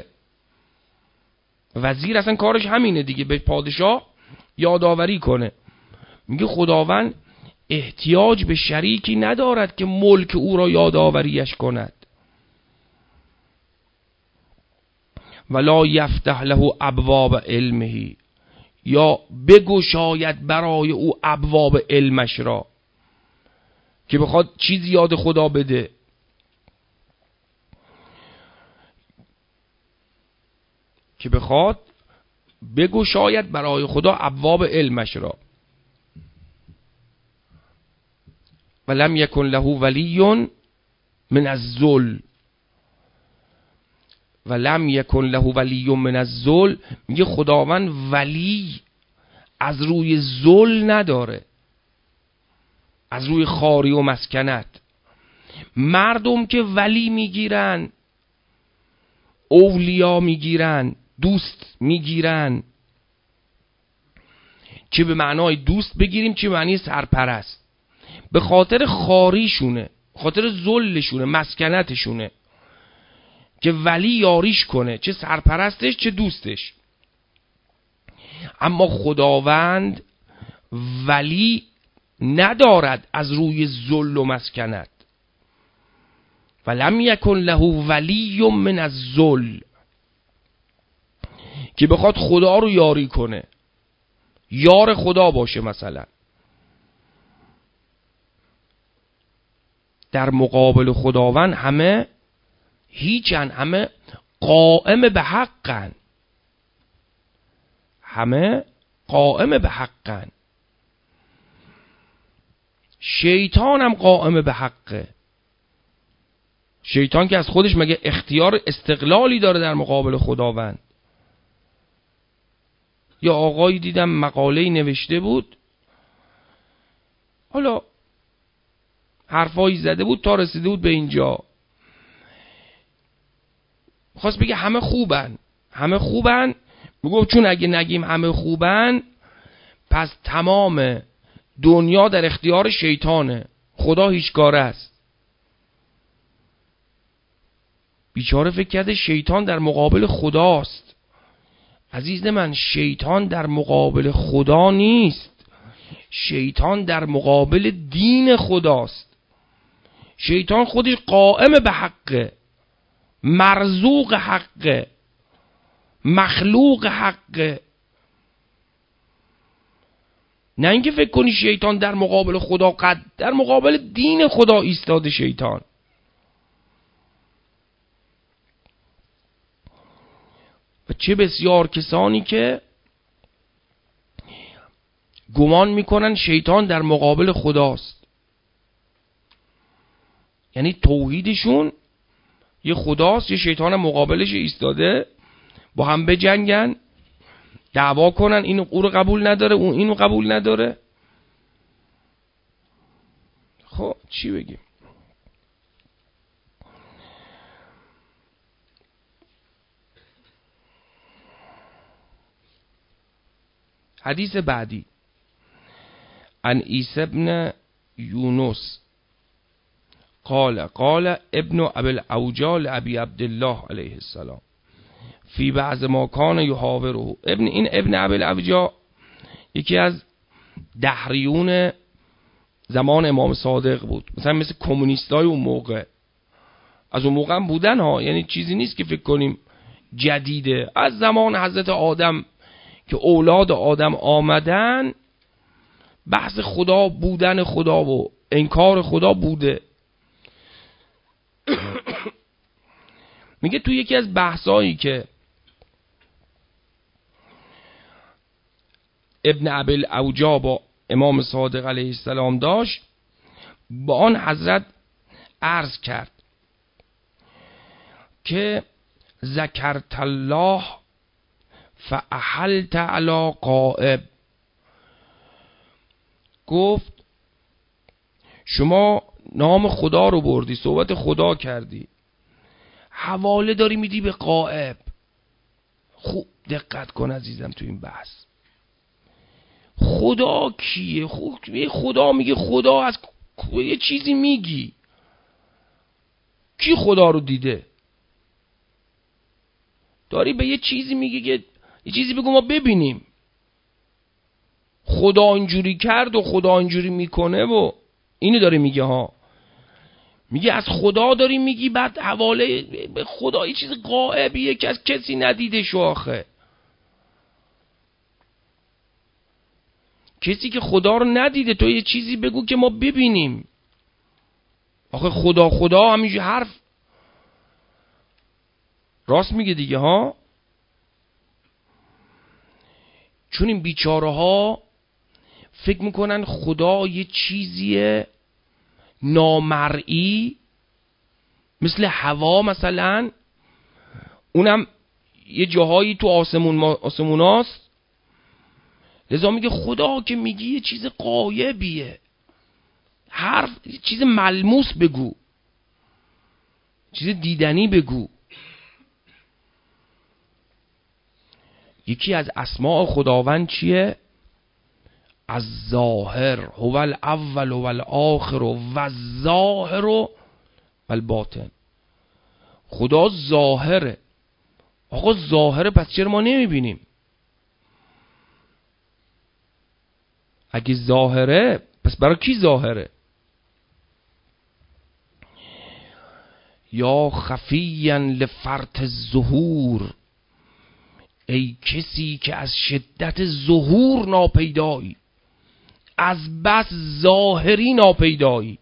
وزیر اصلا کارش همینه دیگه، به پادشاه یادآوری کنه. میگه خداوند احتیاج به شریکی ندارد که ملک او را یادآوریش کند. ولا یفتح له ابواب علمه، یا بگشاید برای او ابواب علمش را، که بخواد چیزی یاد خدا بده. که بخواد بگشاید برای خدا ابواب علمش را. ولم یکن له ولی من الذل، ولم یکن له ولی من الذل، میگه خداوند ولی از روی ذل نداره، از روی خواری و مسکنت. مردم که ولی میگیرن، اولیا میگیرن، دوست میگیرن، چه به معنای دوست بگیریم چه به معنی سرپرست، به خاطر خواریشونه، خاطر ذلشونه، مسکنتشونه، که ولی یاریش کنه، چه سرپرستش چه دوستش. اما خداوند ولی ندارد از روی ذل و مسکنت. ولم یکن له ولی من الذل، که بخواد خدا رو یاری کنه، یار خدا باشه. مثلا در مقابل خداوند همه هیچن، همه قائم به حقن، همه قائم به حقن. شیطان هم قائم به حقه. شیطان که از خودش مگه اختیار استقلالی داره در مقابل خداوند؟ یا آقایی دیدم مقاله‌ای نوشته بود، حالا حرفایی زده بود تا رسیده بود به اینجا، خواست بگه همه خوبن، همه خوبن، میگفت چون اگه نگیم همه خوبن پس تمام دنیا در اختیار شیطانه، خدا هیچکاره است. بیچاره فکر کرده شیطان در مقابل خداست. عزیز من، شیطان در مقابل خدا نیست، شیطان در مقابل دین خداست. شیطان خودش قائم به حقه، مرزوق حقه، مخلوق حقه. نه اینکه فکر کنی شیطان در مقابل خدا، قد در مقابل دین خدا ایستاده شیطان. و چه بسیار کسانی که گمان میکنن شیطان در مقابل خداست، یعنی توحیدشون یه خداست، یه شیطان مقابلش ایستاده، با هم بجنگن، دعوا کنن، این او رو قبول نداره، اون اینو قبول نداره. خب چی بگیم؟ حدیث بعدی عن عیسی ابن یونس قال ابن ابی الاوجاع لابی عبدالله علیه السلام فی بعض ما کان یحاوره. ابن ابی الاوجاع یکی از دهریون زمان امام صادق بود، مثلا مثل کمونیستای اون موقع. از اون موقع هم بودن ها، یعنی چیزی نیست که فکر کنیم جدیده. از زمان حضرت آدم که اولاد آدم آمدن، بحث خدا، بودن خدا و انکار خدا بوده. میگه تو یکی از بحثایی که ابن ابی الاوجاع با امام صادق علیه السلام داشت، با آن حضرت عرض کرد که ذکرت الله فاحلت علی غائب. گفت شما نام خدا رو بردی، صحبت خدا کردی، حواله داری میدی به غائب. خوب دقت کن عزیزم تو این بحث. خدا کیه؟ خدا میگه خدا از یه چیزی میگی، کی خدا رو دیده؟ داری به یه چیزی میگی که یه چیزی بگو ما ببینیم. خدا اینجوری کرد و خدا اینجوری میکنه و اینو داره میگه ها. میگه از خدا داری میگی، بعد حواله به خدا، یه چیز غائبیه که از کسی ندیده شو. آخه کسی که خدا رو ندیده، تو یه چیزی بگو که ما ببینیم. آخه خدا همینجوری حرف راست میگه دیگه ها. چون این بیچاره ها فکر میکنن خدا یه چیزیه نامرئی، مثل هوا مثلا، اونم یه جاهایی تو آسموناست. لذا میگه خدا که میگی یه چیز غایبیه، حرف یه چیز ملموس بگو، چیز دیدنی بگو. یکی از اسماء خداوند چیه؟ الظاهر هو الاول و الاخر و الظاهر و الباطن. خدا ظاهره. آقا ظاهره، پس چرا ما نمیبینیم؟ اگه ظاهره پس برای کی ظاهره؟ یا خفیا لفرط الظهور، ای کسی که از شدت ظهور ناپیدایی، از بس ظاهری ناپیدایی.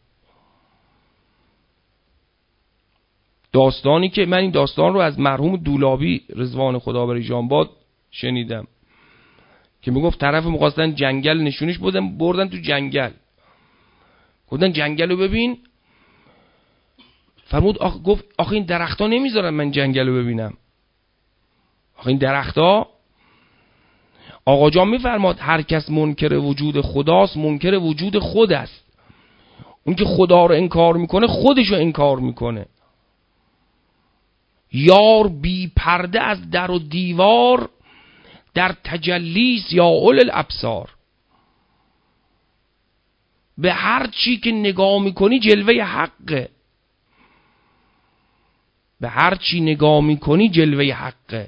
داستانی که من این داستان رو از مرحوم دولابی رضوان خدا بر ایشان باد شنیدم که میگفت طرف می‌خواستن جنگل نشونش بردن تو جنگل، گفتن جنگل رو ببین، فرمود گفت آخه این درخت‌ها نمیذارن من جنگل رو ببینم. آخه این درخت‌ها، آقا جان میفرماد هر کس منکر وجود خداست منکر وجود خود است. اون که خدا رو انکار میکنه خودش رو انکار میکنه. یار بی پرده از در و دیوار، در تجلیس یا اول الابصار. به هر چی که نگاه میکنی جلوه حقه، به هر چی نگاه میکنی جلوه حقه.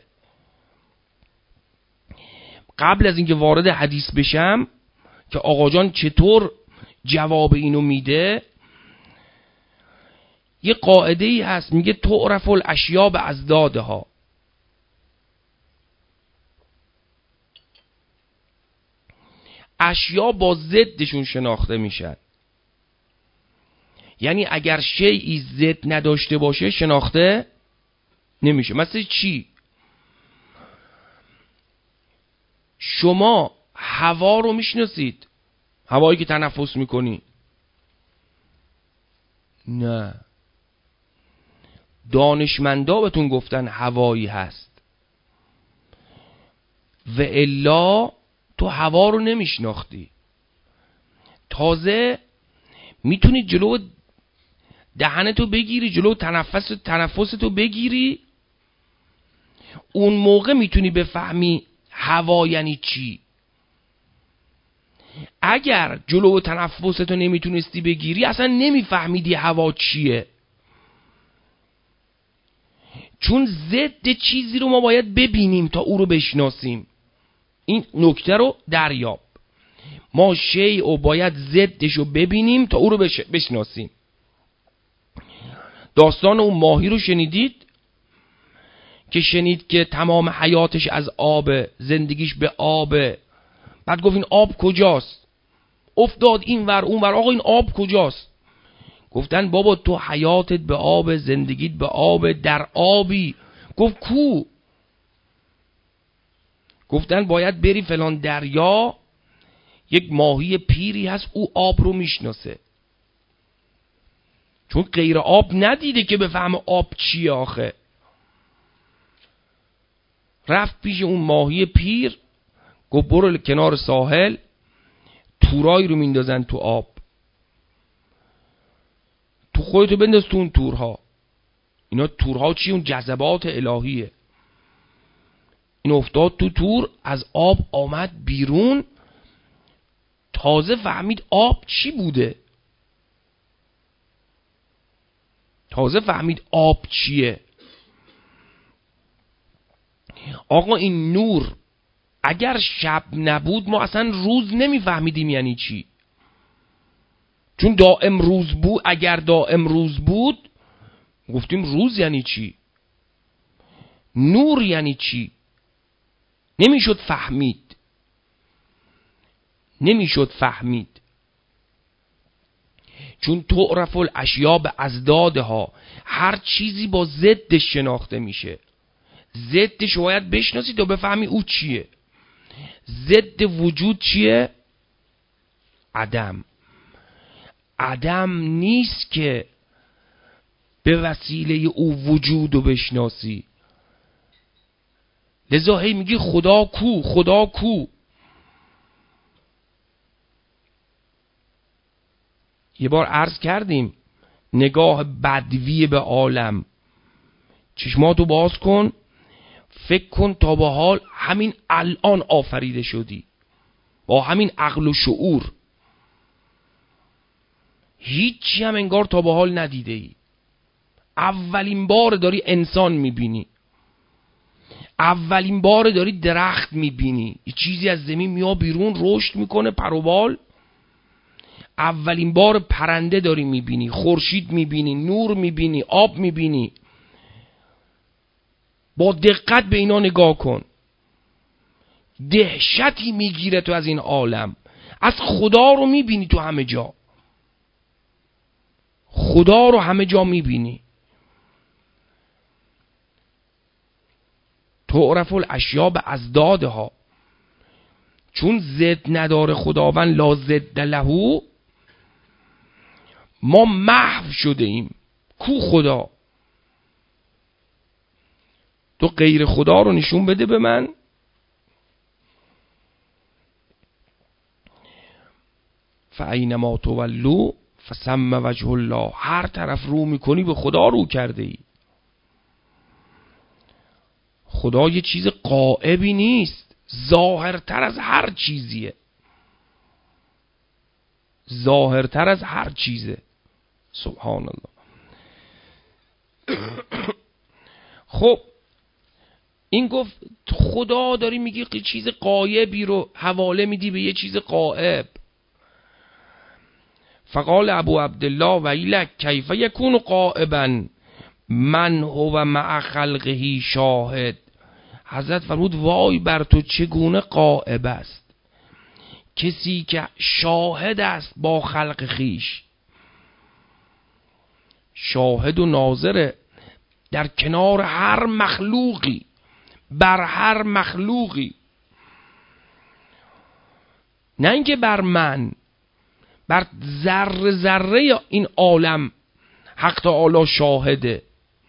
قبل از اینکه وارد حدیث بشم که آقا جان چطور جواب اینو میده، یه قاعده ای هست میگه تعرف الاشیاء باضدادها. اشیا با ضدشون شناخته میشن. یعنی اگر شیئی ضد نداشته باشه شناخته نمیشه. مثل چی؟ شما هوا رو میشناسید؟ هوایی که تنفس میکنی؟ نه. دانشمندا بهتون گفتن هوایی هست، و الا تو هوا رو نمیشناختی. تازه میتونی جلو دهنتو بگیری، جلو تنفستو بگیری، اون موقع میتونی بفهمی هوا یعنی چی. اگر جلو تنفستو نمیتونستی بگیری اصلا نمیفهمیدی هوا چیه. چون ضد چیزی رو ما باید ببینیم تا او رو بشناسیم. این نکته رو دریاب. ما شیء رو باید ضدش رو ببینیم تا او رو بشناسیم. داستان اون ماهی رو شنیدید که تمام حیاتش از آب، زندگیش به آب. بعد گفت این آب کجاست؟ افتاد این ور اون ور، آقا این آب کجاست؟ گفتن بابا تو حیاتت به آب، زندگیت به آب، در آبی. گفت کو؟ گفتن باید بری فلان دریا، یک ماهی پیری هست او آب رو میشناسه. چون غیر آب ندیده که بفهمه آب چیه آخه. رفت پیش اون ماهی پیر، گفت برو کنار ساحل، تورایی رو میندازن تو آب، تو خودتو بنداز تو اون تورها. اینا تورها چی؟ اون جذبات الهیه. این افتاد تو تور، از آب آمد بیرون، تازه فهمید آب چی بوده. تازه فهمید آب چیه. آقا این نور اگر شب نبود ما اصلا روز نمیفهمیدیم یعنی چی. چون دائم روز بود. اگر دائم روز بود گفتیم روز یعنی چی، نور یعنی چی، نمیشد فهمید. چون تعرف الاشیاء باضدادها، هر چیزی با ضدش شناخته میشه. ضدش باید بشناسی تا بفهمی او چیه. ضد وجود چیه؟ عدم. عدم نیست که به وسیله او وجود رو بشناسی. لذا هی میگی خدا کو، خدا کو. یه بار عرض کردیم نگاه بدوی به عالم. چشماتو باز کن، فکر کن تا به حال همین الان آفریده شدی با همین عقل و شعور. هیچی هم انگار تا به حال ندیده ای. اولین بار داری انسان میبینی، اولین بار داری درخت میبینی، یه چیزی از زمین میاد بیرون رشد میکنه پر و بال. اولین بار پرنده داری میبینی، خورشید میبینی، نور میبینی، آب میبینی. با دقت به اینا نگاه کن. دهشتی میگیره تو از این عالم. از خدا رو میبینی تو همه جا، خدا رو همه جا میبینی. تعرف الاشیاء باضدادها. چون ضد نداره خداوند، لا ضد له، ما محو شده ایم. کو خدا؟ تو غیر خدا رو نشون بده به من. فاینما تولوا فثم وجه الله. هر طرف رو میکنی به خدا رو کرده ای. خدا یه چیز غائبی نیست، ظاهرتر از هر چیزیه، ظاهرتر از هر چیزه. سبحان الله. خب این گفت خدا داری میگی چیز غایبی رو حواله میدی به یه چیز غائب. فقال ابو عبدالله ویلک کیف یکون غائبا من هو مع خلقه شاهد. حضرت فرمود وای بر تو چگونه غائب است کسی که شاهد است با خلق خیش. شاهد و ناظره در کنار هر مخلوقی، بر هر مخلوقی، نه اینکه بر من، بر ذره ذره این عالم حق تعالی شاهده.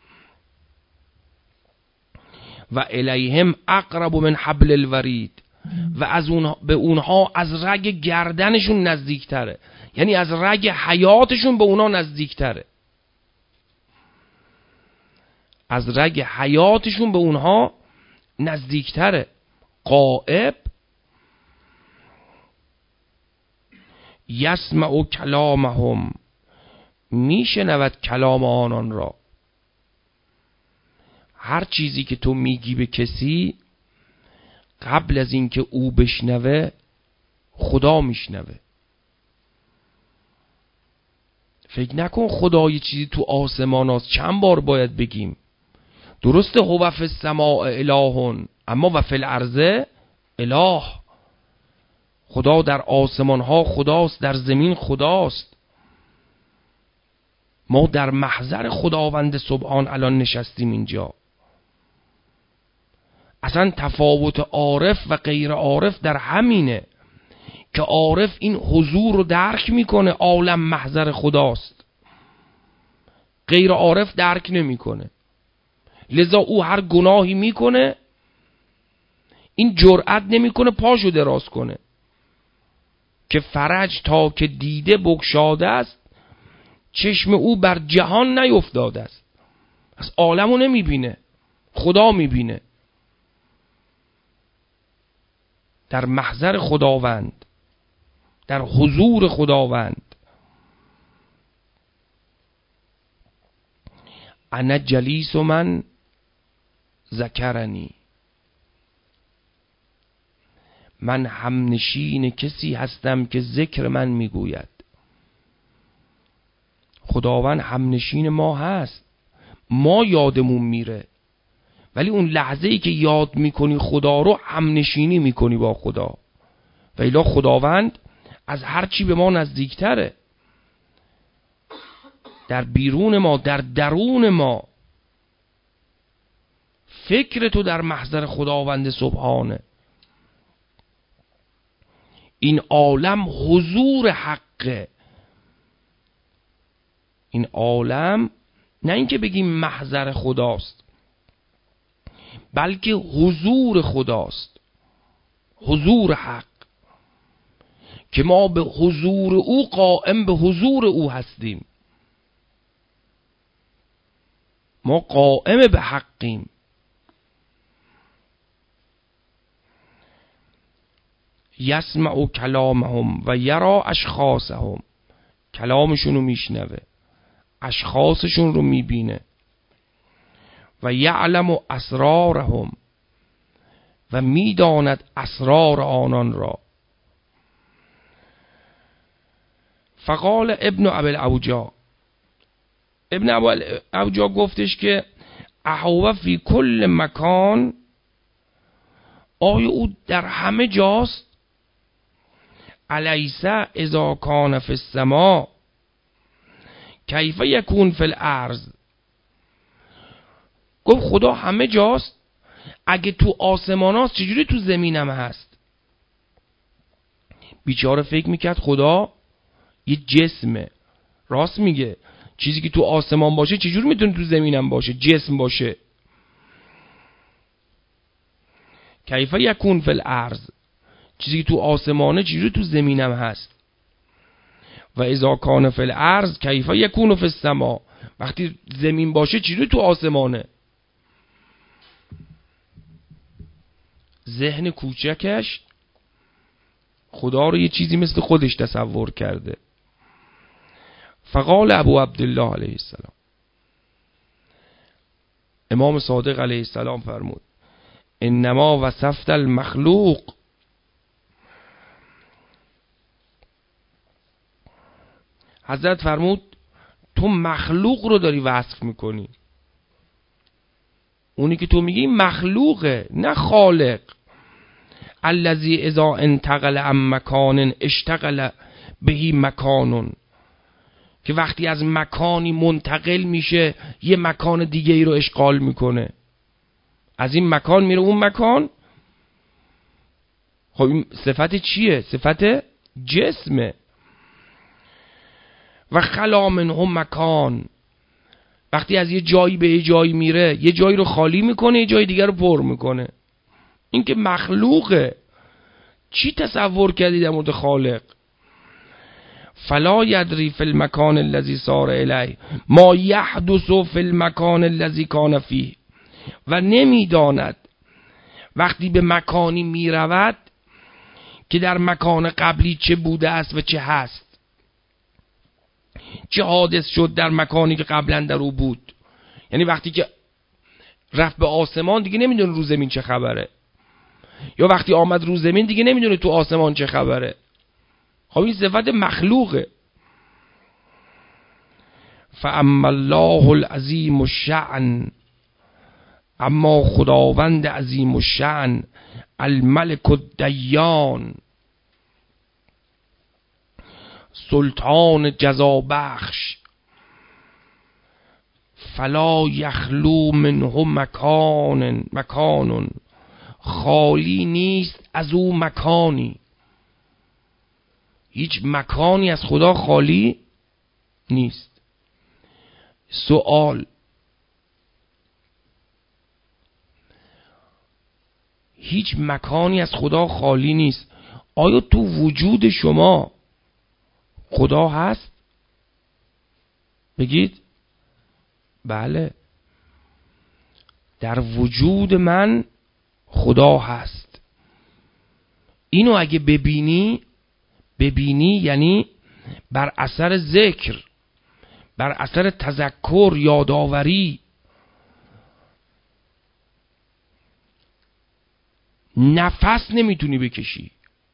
و الیهم اقرب من حبل الورید، و به اونها از رگ گردنشون نزدیکتره، یعنی از رگ حیاتشون به اونها نزدیکتره، از رگ حیاتشون به اونها نزدیکتره. غائب یسمع کلامهم، میشنود کلام آنان را. هر چیزی که تو میگی به کسی قبل از اینکه او بشنوه خدا میشنوه. فکر نکن خدا یه چیزی تو آسمان هست چند بار باید بگیم. درسته هو فی السماء اله اما و فی الارض اله. خدا در آسمان ها خداست، در زمین خداست. ما در محضر خداوند سبحان الان نشستیم اینجا. اصلا تفاوت عارف و غیر عارف در همینه که عارف این حضور رو درک میکنه، عالم محضر خداست. غیر عارف درک نمیکنه. لذا او هر گناهی میکنه این جرأت نمیکنه پاشو دراز کنه که فرج تا که دیده بگشاده است چشم او بر جهان نیفتاده است. از عالمو نمیبینه، خدا میبینه. در محضر خداوند، در حضور خداوند. انا جلیس من ذکرنی، من همنشین کسی هستم که ذکر من میگوید. خداوند همنشین ما هست، ما یادمون میره، ولی اون لحظه ای که یاد میکنی خدا رو همنشینی میکنی با خدا. و الا خداوند از هر چی به ما نزدیکتره، در بیرون ما، در درون ما. فکر تو در محضر خداوند سبحانه. این عالم حضور حقه. این عالم نه اینکه بگیم محضر خداست، بلکه حضور خداست، حضور حق، که ما به حضور او قائم به حضور او هستیم. ما قائم به حقیم. یسمع کلامهم و یرا اشخاصهم، کلامشون رو میشنوه، اشخاصشون رو میبینه. و یعلم اسرارهم، و میداند اسرار آنان را. فقال ابن ابی الاوجاع، ابن ابی الاوجاع گفتش که اهو فی کل مکان، آیا او در همه جاست؟ الیس اذا کان فی السماء کیف یکون فی الارض. گفت خدا همه جاست، اگه تو آسمان هاست چجوری تو زمینم هست؟ بیچاره فکر میکرد خدا یه جسمه. راست میگه، چیزی که تو آسمان باشه چجوری میتونه تو زمینم باشه، جسم باشه؟ کیف یکون فی الارض، چیزی که تو آسمانه چجوری تو زمینم هست؟ و اذا کان فی الارض کیف یکون فی السماء، وقتی زمین باشه چجوری تو آسمانه؟ ذهن کوچکش خدا رو یه چیزی مثل خودش تصور کرده. فقال ابو عبدالله علیه السلام، امام صادق علیه السلام فرمود انما وصفت المخلوق، حضرت فرمود تو مخلوق رو داری وصف میکنی. اونی که تو میگی مخلوقه نه خالق. الذی اذا انتقل عن مکان اشتغل به مکان، که وقتی از مکانی منتقل میشه یه مکان دیگه ای رو اشغال میکنه، از این مکان میره اون مکان. خب این صفت چیه؟ صفت جسمه. و خلا منه مکان، وقتی از یه جایی به یه جایی میره یه جایی رو خالی میکنه یه جای دیگر رو پر میکنه. این که مخلوقه. چی تصور کردی در مورد خالق؟ فلا یدری فی المکان الذی سار الیه ما یحدث فی المکان الذی کان فیه، و نمیداند وقتی به مکانی میرود که در مکان قبلی چه بوده است و چه هست، چه حادث شد در مکانی که قبلا در او بود. یعنی وقتی که رفت به آسمان دیگه نمیدونه رو زمین چه خبره، یا وقتی آمد رو زمین دیگه نمیدونه تو آسمان چه خبره. خب این صفت مخلوقه. فاما الله العظیم الشأن، اما خداوند عظیم الشأن الملک الدیان، سلطان جزا بخش، فلا یخلو منه مکان، خالی نیست از او مکانی. هیچ مکانی از خدا خالی نیست. سوال، هیچ مکانی از خدا خالی نیست، آیا تو وجود شما خدا هست؟ بگید بله، در وجود من خدا هست. اینو اگه ببینی یعنی بر اثر ذکر، بر اثر تذکر، یادآوری، نفس نمیتونی بکشی.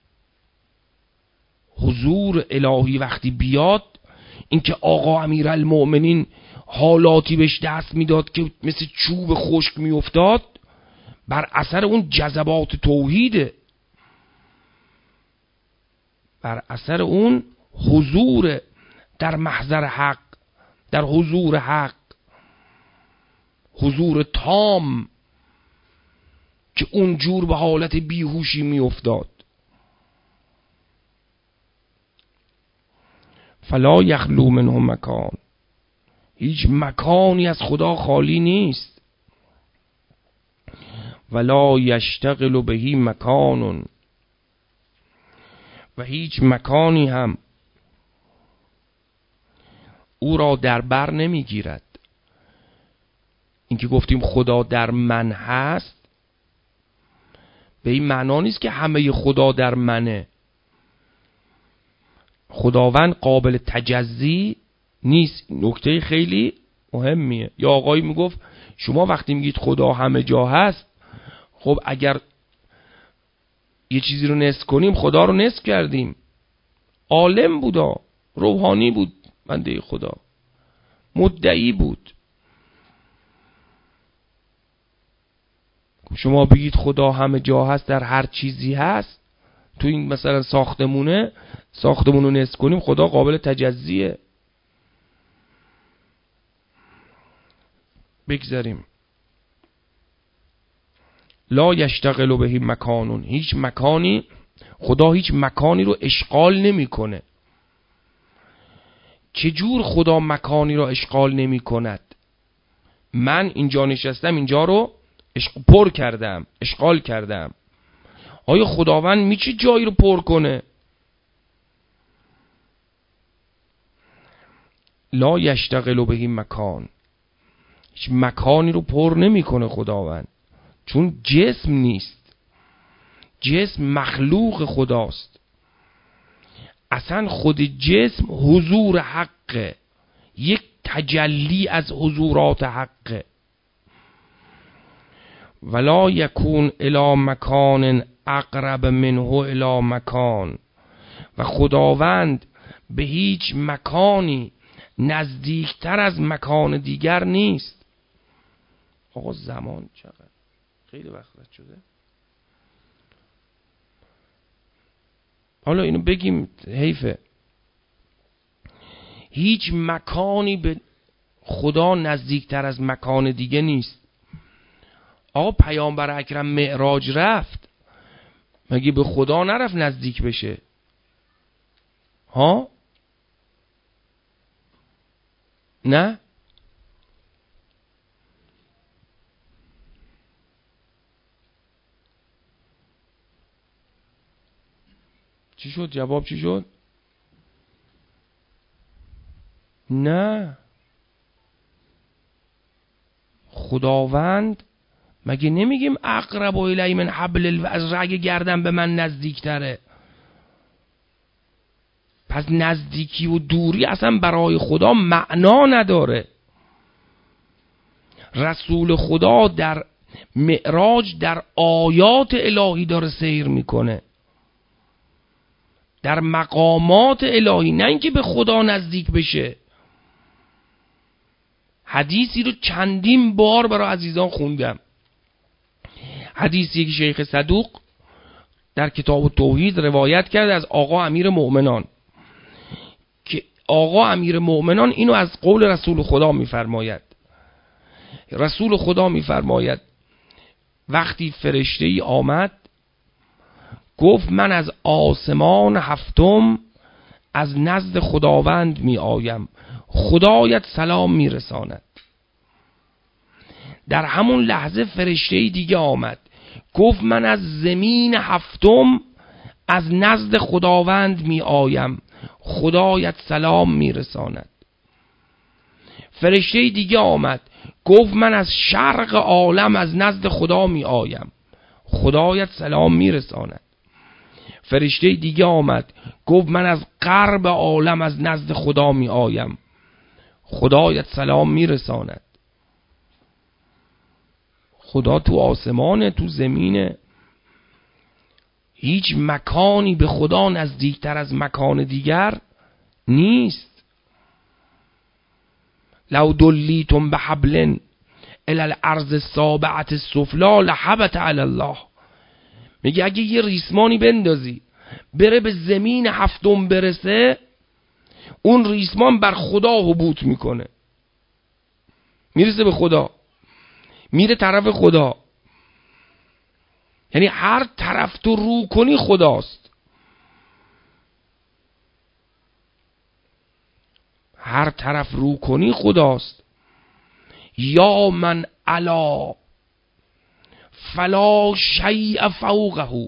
حضور الهی وقتی بیاد، اینکه آقا امیرالمؤمنین حالاتی بهش دست میداد که مثل چوب خشک میافتاد، بر اثر اون جذبات توحیده، بر اثر اون حضور در محضر حق، در حضور حق، حضور تام که اونجور به حالت بیهوشی میافتاد. فلا یخلو منه مکان، هیچ مکانی از خدا خالی نیست. ولا یشتغل به مکان، و هیچ مکانی هم او را در بر نمیگیرد. این که گفتیم خدا در من هست به این معنا نیست که همه خدا در منه. خداوند قابل تجزی نیست. نکته خیلی مهمیه. یا آقایی میگفت شما وقتی میگید خدا همه جا هست، خب اگر یه چیزی رو نسخ کنیم خدا رو نسخ کردیم. عالم بودا، روحانی بود، بنده خدا مدعی بود. شما بگید خدا همه جا هست، در هر چیزی هست، تو این مثلا ساختمون رو نسخ کنیم خدا قابل تجزیه. بگذاریم. لا یشتغل به مکانون، هیچ مکانی، خدا هیچ مکانی رو اشغال نمیکنه. چجور خدا مکانی رو اشغال نمی کند؟ من اینجا نشستم، اینجا رو پر کردم، اشغال کردم. آیا خداوند میشه جایی رو پر کنه؟ لا یشتغل به مکان، هیچ مکانی رو پر نمیکنه خداوند، چون جسم نیست. جسم مخلوق خداست، اصلا خود جسم حضور حقه، یک تجلی از حضورات حقه. ولا یکون الی مکان اقرب منه الی مکان، و خداوند به هیچ مکانی نزدیکتر از مکان دیگر نیست. آقا زمان چقدر؟ خیلی وقت رد شده. حالا اینو بگیم حیفه. هیچ مکانی به خدا نزدیکتر از مکان دیگه نیست. آقا پیامبر اکرم معراج رفت، مگه به خدا نرفت نزدیک بشه؟ ها؟ نه؟ چی شد؟ جواب چی شد؟ نه. خداوند مگه نمیگیم اقرب الی من حبل از رگ گردن به من نزدیکتره؟ پس نزدیکی و دوری اصلا برای خدا معنا نداره. رسول خدا در معراج در آیات الهی داره سیر میکنه، در مقامات الهی، نه اینکه به خدا نزدیک بشه. حدیثی رو چندین بار برای عزیزان خوندم، حدیثی که شیخ صدوق در کتاب توحید روایت کرده از آقا امیر مؤمنان، که آقا امیر مؤمنان اینو از قول رسول خدا میفرماید. رسول خدا میفرماید وقتی فرشته ای آمد گفت من از آسمان هفتم از نزد خداوند می آیم، خدایت سلام می رساند. در همون لحظه فرشته ای دیگه آمد گفت من از زمین هفتم از نزد خداوند می آیم، خدایت سلام می رساند. فرشته دیگه آمد گفت من از شرق عالم از نزد خدا می آیم، خدایت سلام می رساند. فرشته دیگه آمد گفت من از غرب عالم از نزد خدا می آیم، خدایت سلام می رساند. خدا تو آسمانه، تو زمینه، هیچ مکانی به خدا نزدیکتر از مکان دیگر نیست. لو دلیتم بحبل الی الارض السابعه السفلی لحبط علی الله. میگه اگه یه ریسمانی بندازی بره به زمین هفتم برسه، اون ریسمان بر خدا هبوط میکنه، میرسه به خدا، میره طرف خدا. یعنی هر طرف تو رو کنی خداست، هر طرف رو کنی خداست. یا من علا فلا شیء فوقه،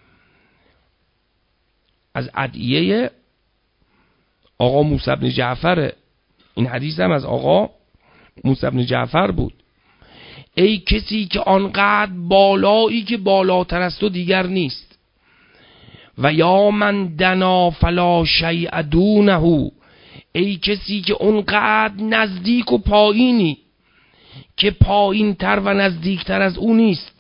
از ادعیه آقا موسی بن جعفر. این حدیث هم از آقا موسی بن جعفر بود. ای کسی که آنقدر بالایی که بالاتر از تو دیگر نیست. و یا من دنا فلا شیء دونه، ای کسی که اونقدر نزدیک و پایینی که پایین تر و نزدیکتر از اون نیست.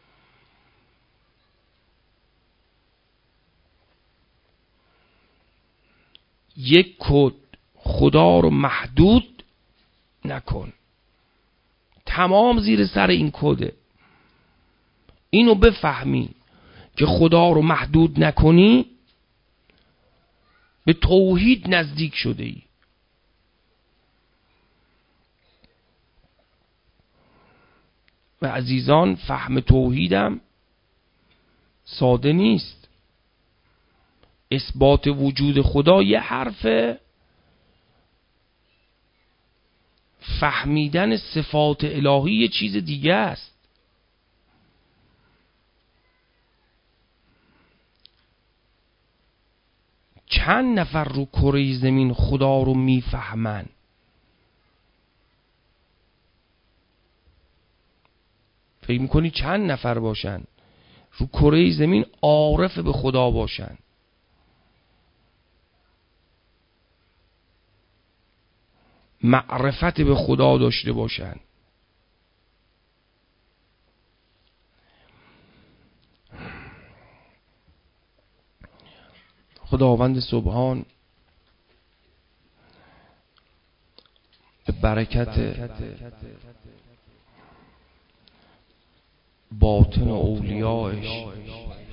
یک کد خدا رو محدود نکن، تمام زیر سر این کده. اینو بفهمی که خدا رو محدود نکنی، به توحید نزدیک شده ای. و عزیزان فهم توحیدم ساده نیست. اثبات وجود خدا یه حرفه، فهمیدن صفات الهی یه چیز دیگه است. چند نفر رو کره زمین خدا رو میفهمن؟ فکر میکنی چند نفر باشن؟ رو کره زمین عارف به خدا باشن، معرفت به خدا داشته باشن. خداوند سبحان به برکت باطن و اولیاءش